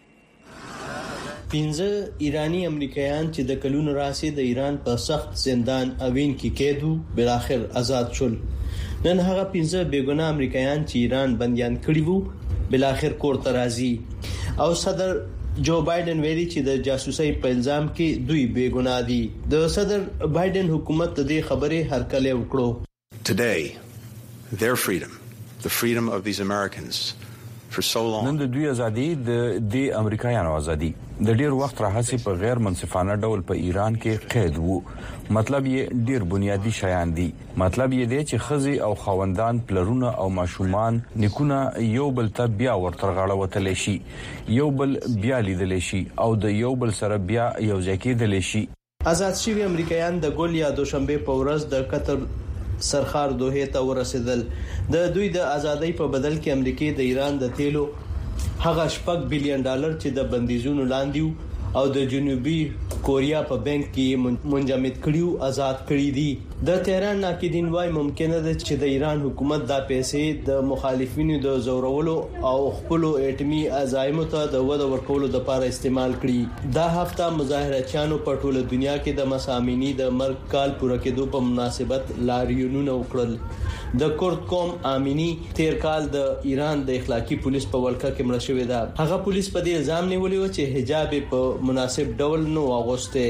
پنځه ایرانی امریکایان چې د کلونو راسي د ایران په سخت زندان اوین کې کېدو بل اخر آزاد شول. نن هغه پنځه بیګناه امریکایان چې ایران بنديان کړي وو بل اخر کور ته راځي او صدر جو بایدن ویلي چې د جاسوسۍ په الزام کې دوی بیګناه دي. د صدر بایدن حکومت د دې خبرې هرکلی وکړو. Today their freedom, the freedom of these Americans for so long. نن د دوی ازادي د د امریکایانو ازادي د ډیر وخت راهسي په غیر منصفانه ډول په ایران کې قید وو. مطلب یې ډیر بنیادی شیان دي. مطلب یې دی چې خزي او خوندان پلرونه او ماشومان نیکونه یو بل ته بیا ورتر غاړه وتل شي، یو بل بیا لیدل شي او د یو بل سره بیا یو ځای کېدل شي. آزاد شوی امریکایان د ګول یا دوشنبه په ورځ د قطر سرخار دوه ته ورسېدل. د دوی د ازادۍ په بدل کې امریکای د ایران د تیلو هغه شپږ بلین ډالر چې د بندیزونو لاندې او د جنوبي کوریا په بانک کې منجمد کړیو آزاد کړی دي. د تهران ناقدین وايي ممکنه ده چې د ایران حکومت دا پیسې د مخالفینو د زورولو او خپل اټمی عزایمو ته د وده ورکولو لپاره استعمال کړي. دا هفته مظاهراتچیانو په ټوله دنیا کې د مسامینی د مرګ کال پوره کېدو په مناسبت لاریونونه وکړل. د کورد قوم امینی تیر کال د ایران د اخلاقی پولیس په ولکه کې مړ شوی دا. هغه پولیس په دې الزام نیولې و چې حجاب په مناسب ډول نو اغوسته.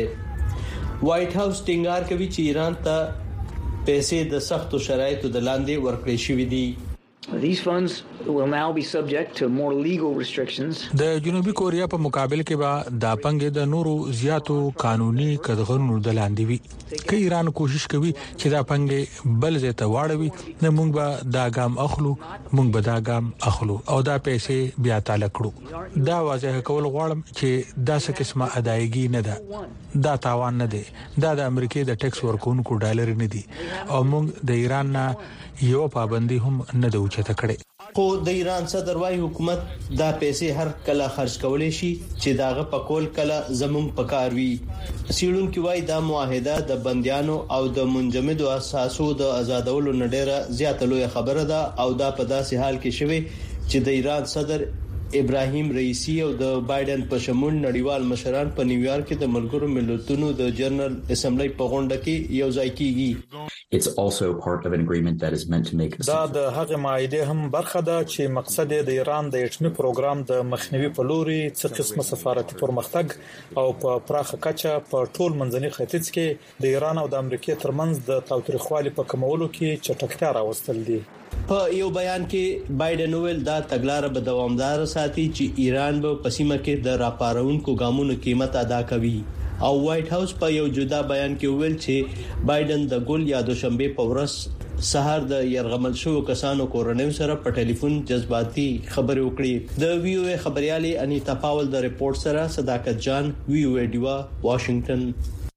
وایټ هاوس ټینګار کوي چې ایران ته پیسې د سختو شرایطو د لاندې ورکړې شوې دي. These funds will now be subject to more legal restrictions. د جنوبي کوریا په مقابل کې به د پنګ د نورو زیاتو قانوني قدغنو د لاندې وي. که ایران کوشش کوي چې دا پنګ بل ځای ته واړوي نو موږ به دا ګام اخلو موږ به دا ګام اخلو او دا پیسې بیا تعالی کړو. دا واضح کول غواړم چې دا څه قسمه ادایګي نه ده، دا تاوان نه دی، دا د امریکای د ټیکس ورکونکو ډالر نه دي او موږ د ایران نه یو پابندي هم نه دوچته کړي. خو د ایران صدر وايي حکومت دا پیسې هر کله خرج کولای شي چې داغه په کول کله زمون پکار وي. سیړون کې وايي دا معاهده د بنديانو او د منجمدو اساسو د آزادولو نډيره زیاته لوی خبره ده او دا په داسې حال کې شوی چې د ایران صدر ابراهیم رئیسی او د بایدن په شمول نړیوال مشران په نیویارک کې د ملګرو ملتونو د جنرال اسمبلی په غونډه کې یو ځای کیږي. It's also part of an agreement that is meant to make دا د هغه معاهده هم برخه ده چې مقصد د ایران د اټومي پروګرام د مخنیوي په لوري څه قسمه سفارتي پرمختګ او په پراخه کچه په ټول منځني ختیځ کې د ایران او د امریکا ترمنځ د تاوتریخوالي په کمولو کې چټکتیا راوستل دي. په یو بیان کې بایدن ویل دا تګلارې به دوامدار ساتي چې ایران به پسیمه کې د راپارونکو ګامونو قیمت ادا کوي. او وایټ هاوس په یو جدا بیان کې ویل چې بایدن د ګل یا دوشنبه په ورځ سهار د يرغمل شو کسانو کورنۍ سره په ټلیفون جذباتي خبرې وکړې. د وی او ای خبريالي انیتا پاول د ریپورت سره صداقت جان وی او ای ډیوا واشنگټن.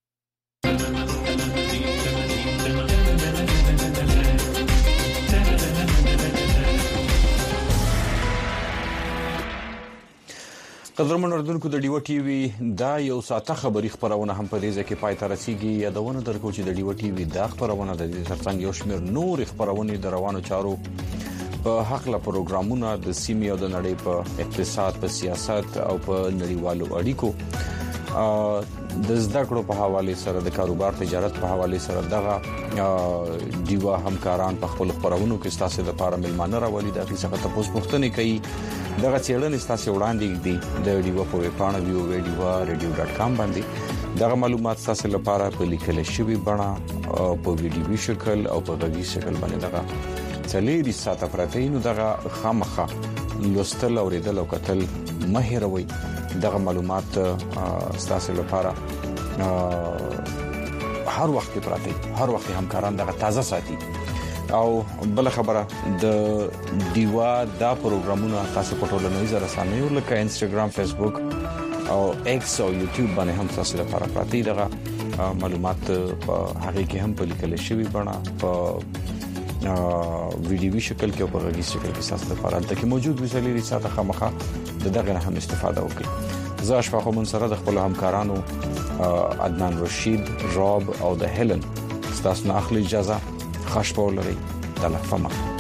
قدرمن اردوونکو د ډیو ټي وي دا یو ساته خبري خبرونه هم په دې ځکه پای ته رسیدي. یادونه درکو چې د ډیو ټي وي دا خبرونه د دې ترڅنګ یو شمېر نور خبرونه د روانو چارو په حق له پروګرامونو د سیمې او د نړۍ په اقتصاد، په سیاست او په نړیوالو اړیکو د زده کړو په حواله سره د کاروبار تجارت په حواله سره دغه دیوا همکاران په خپل خبرونو کې ستاسو لپاره ملمانه راولي د څه تاسو پوښتنه کوي. دغه چیرلن ستاسو وړاندې دي د دیوا په ویبپاڼه ویو ویډیو رادیو ډاټ کام باندې. دغه معلومات تاسو لپاره په لیکل شوی بڼه په ویډیو شکل او په غږی شکل باندې دغه څلېری ساته پرته نو دغه خامخه لوستل او ریدل او کتل مهیروي. دغه معلومات تاسو لپاره هر وخت پراته هر وخت همکاران دغه تازه ساتي. او بل خبره د دیوا دا پروګرامونه تاسو په ټولنیزو رسنیو لکه انستګرام، فیسبوک او ایکس او یوټیوب باندې هم تاسو لپاره پراته دغه معلومات په هغه کې هم په لیکل شوی بڼه په ویډیوي شکل کې او په غږی شکل کې تاسو لپاره تلته موجود وسیلې رساته خامخه د دغه نه هم استفاده وکړئ. زه اشفاق من سره د خپل همکارانو عدنان رشید، راب او د هیلن تاسو نه اخلي اجازه. خوش په لري د لفظ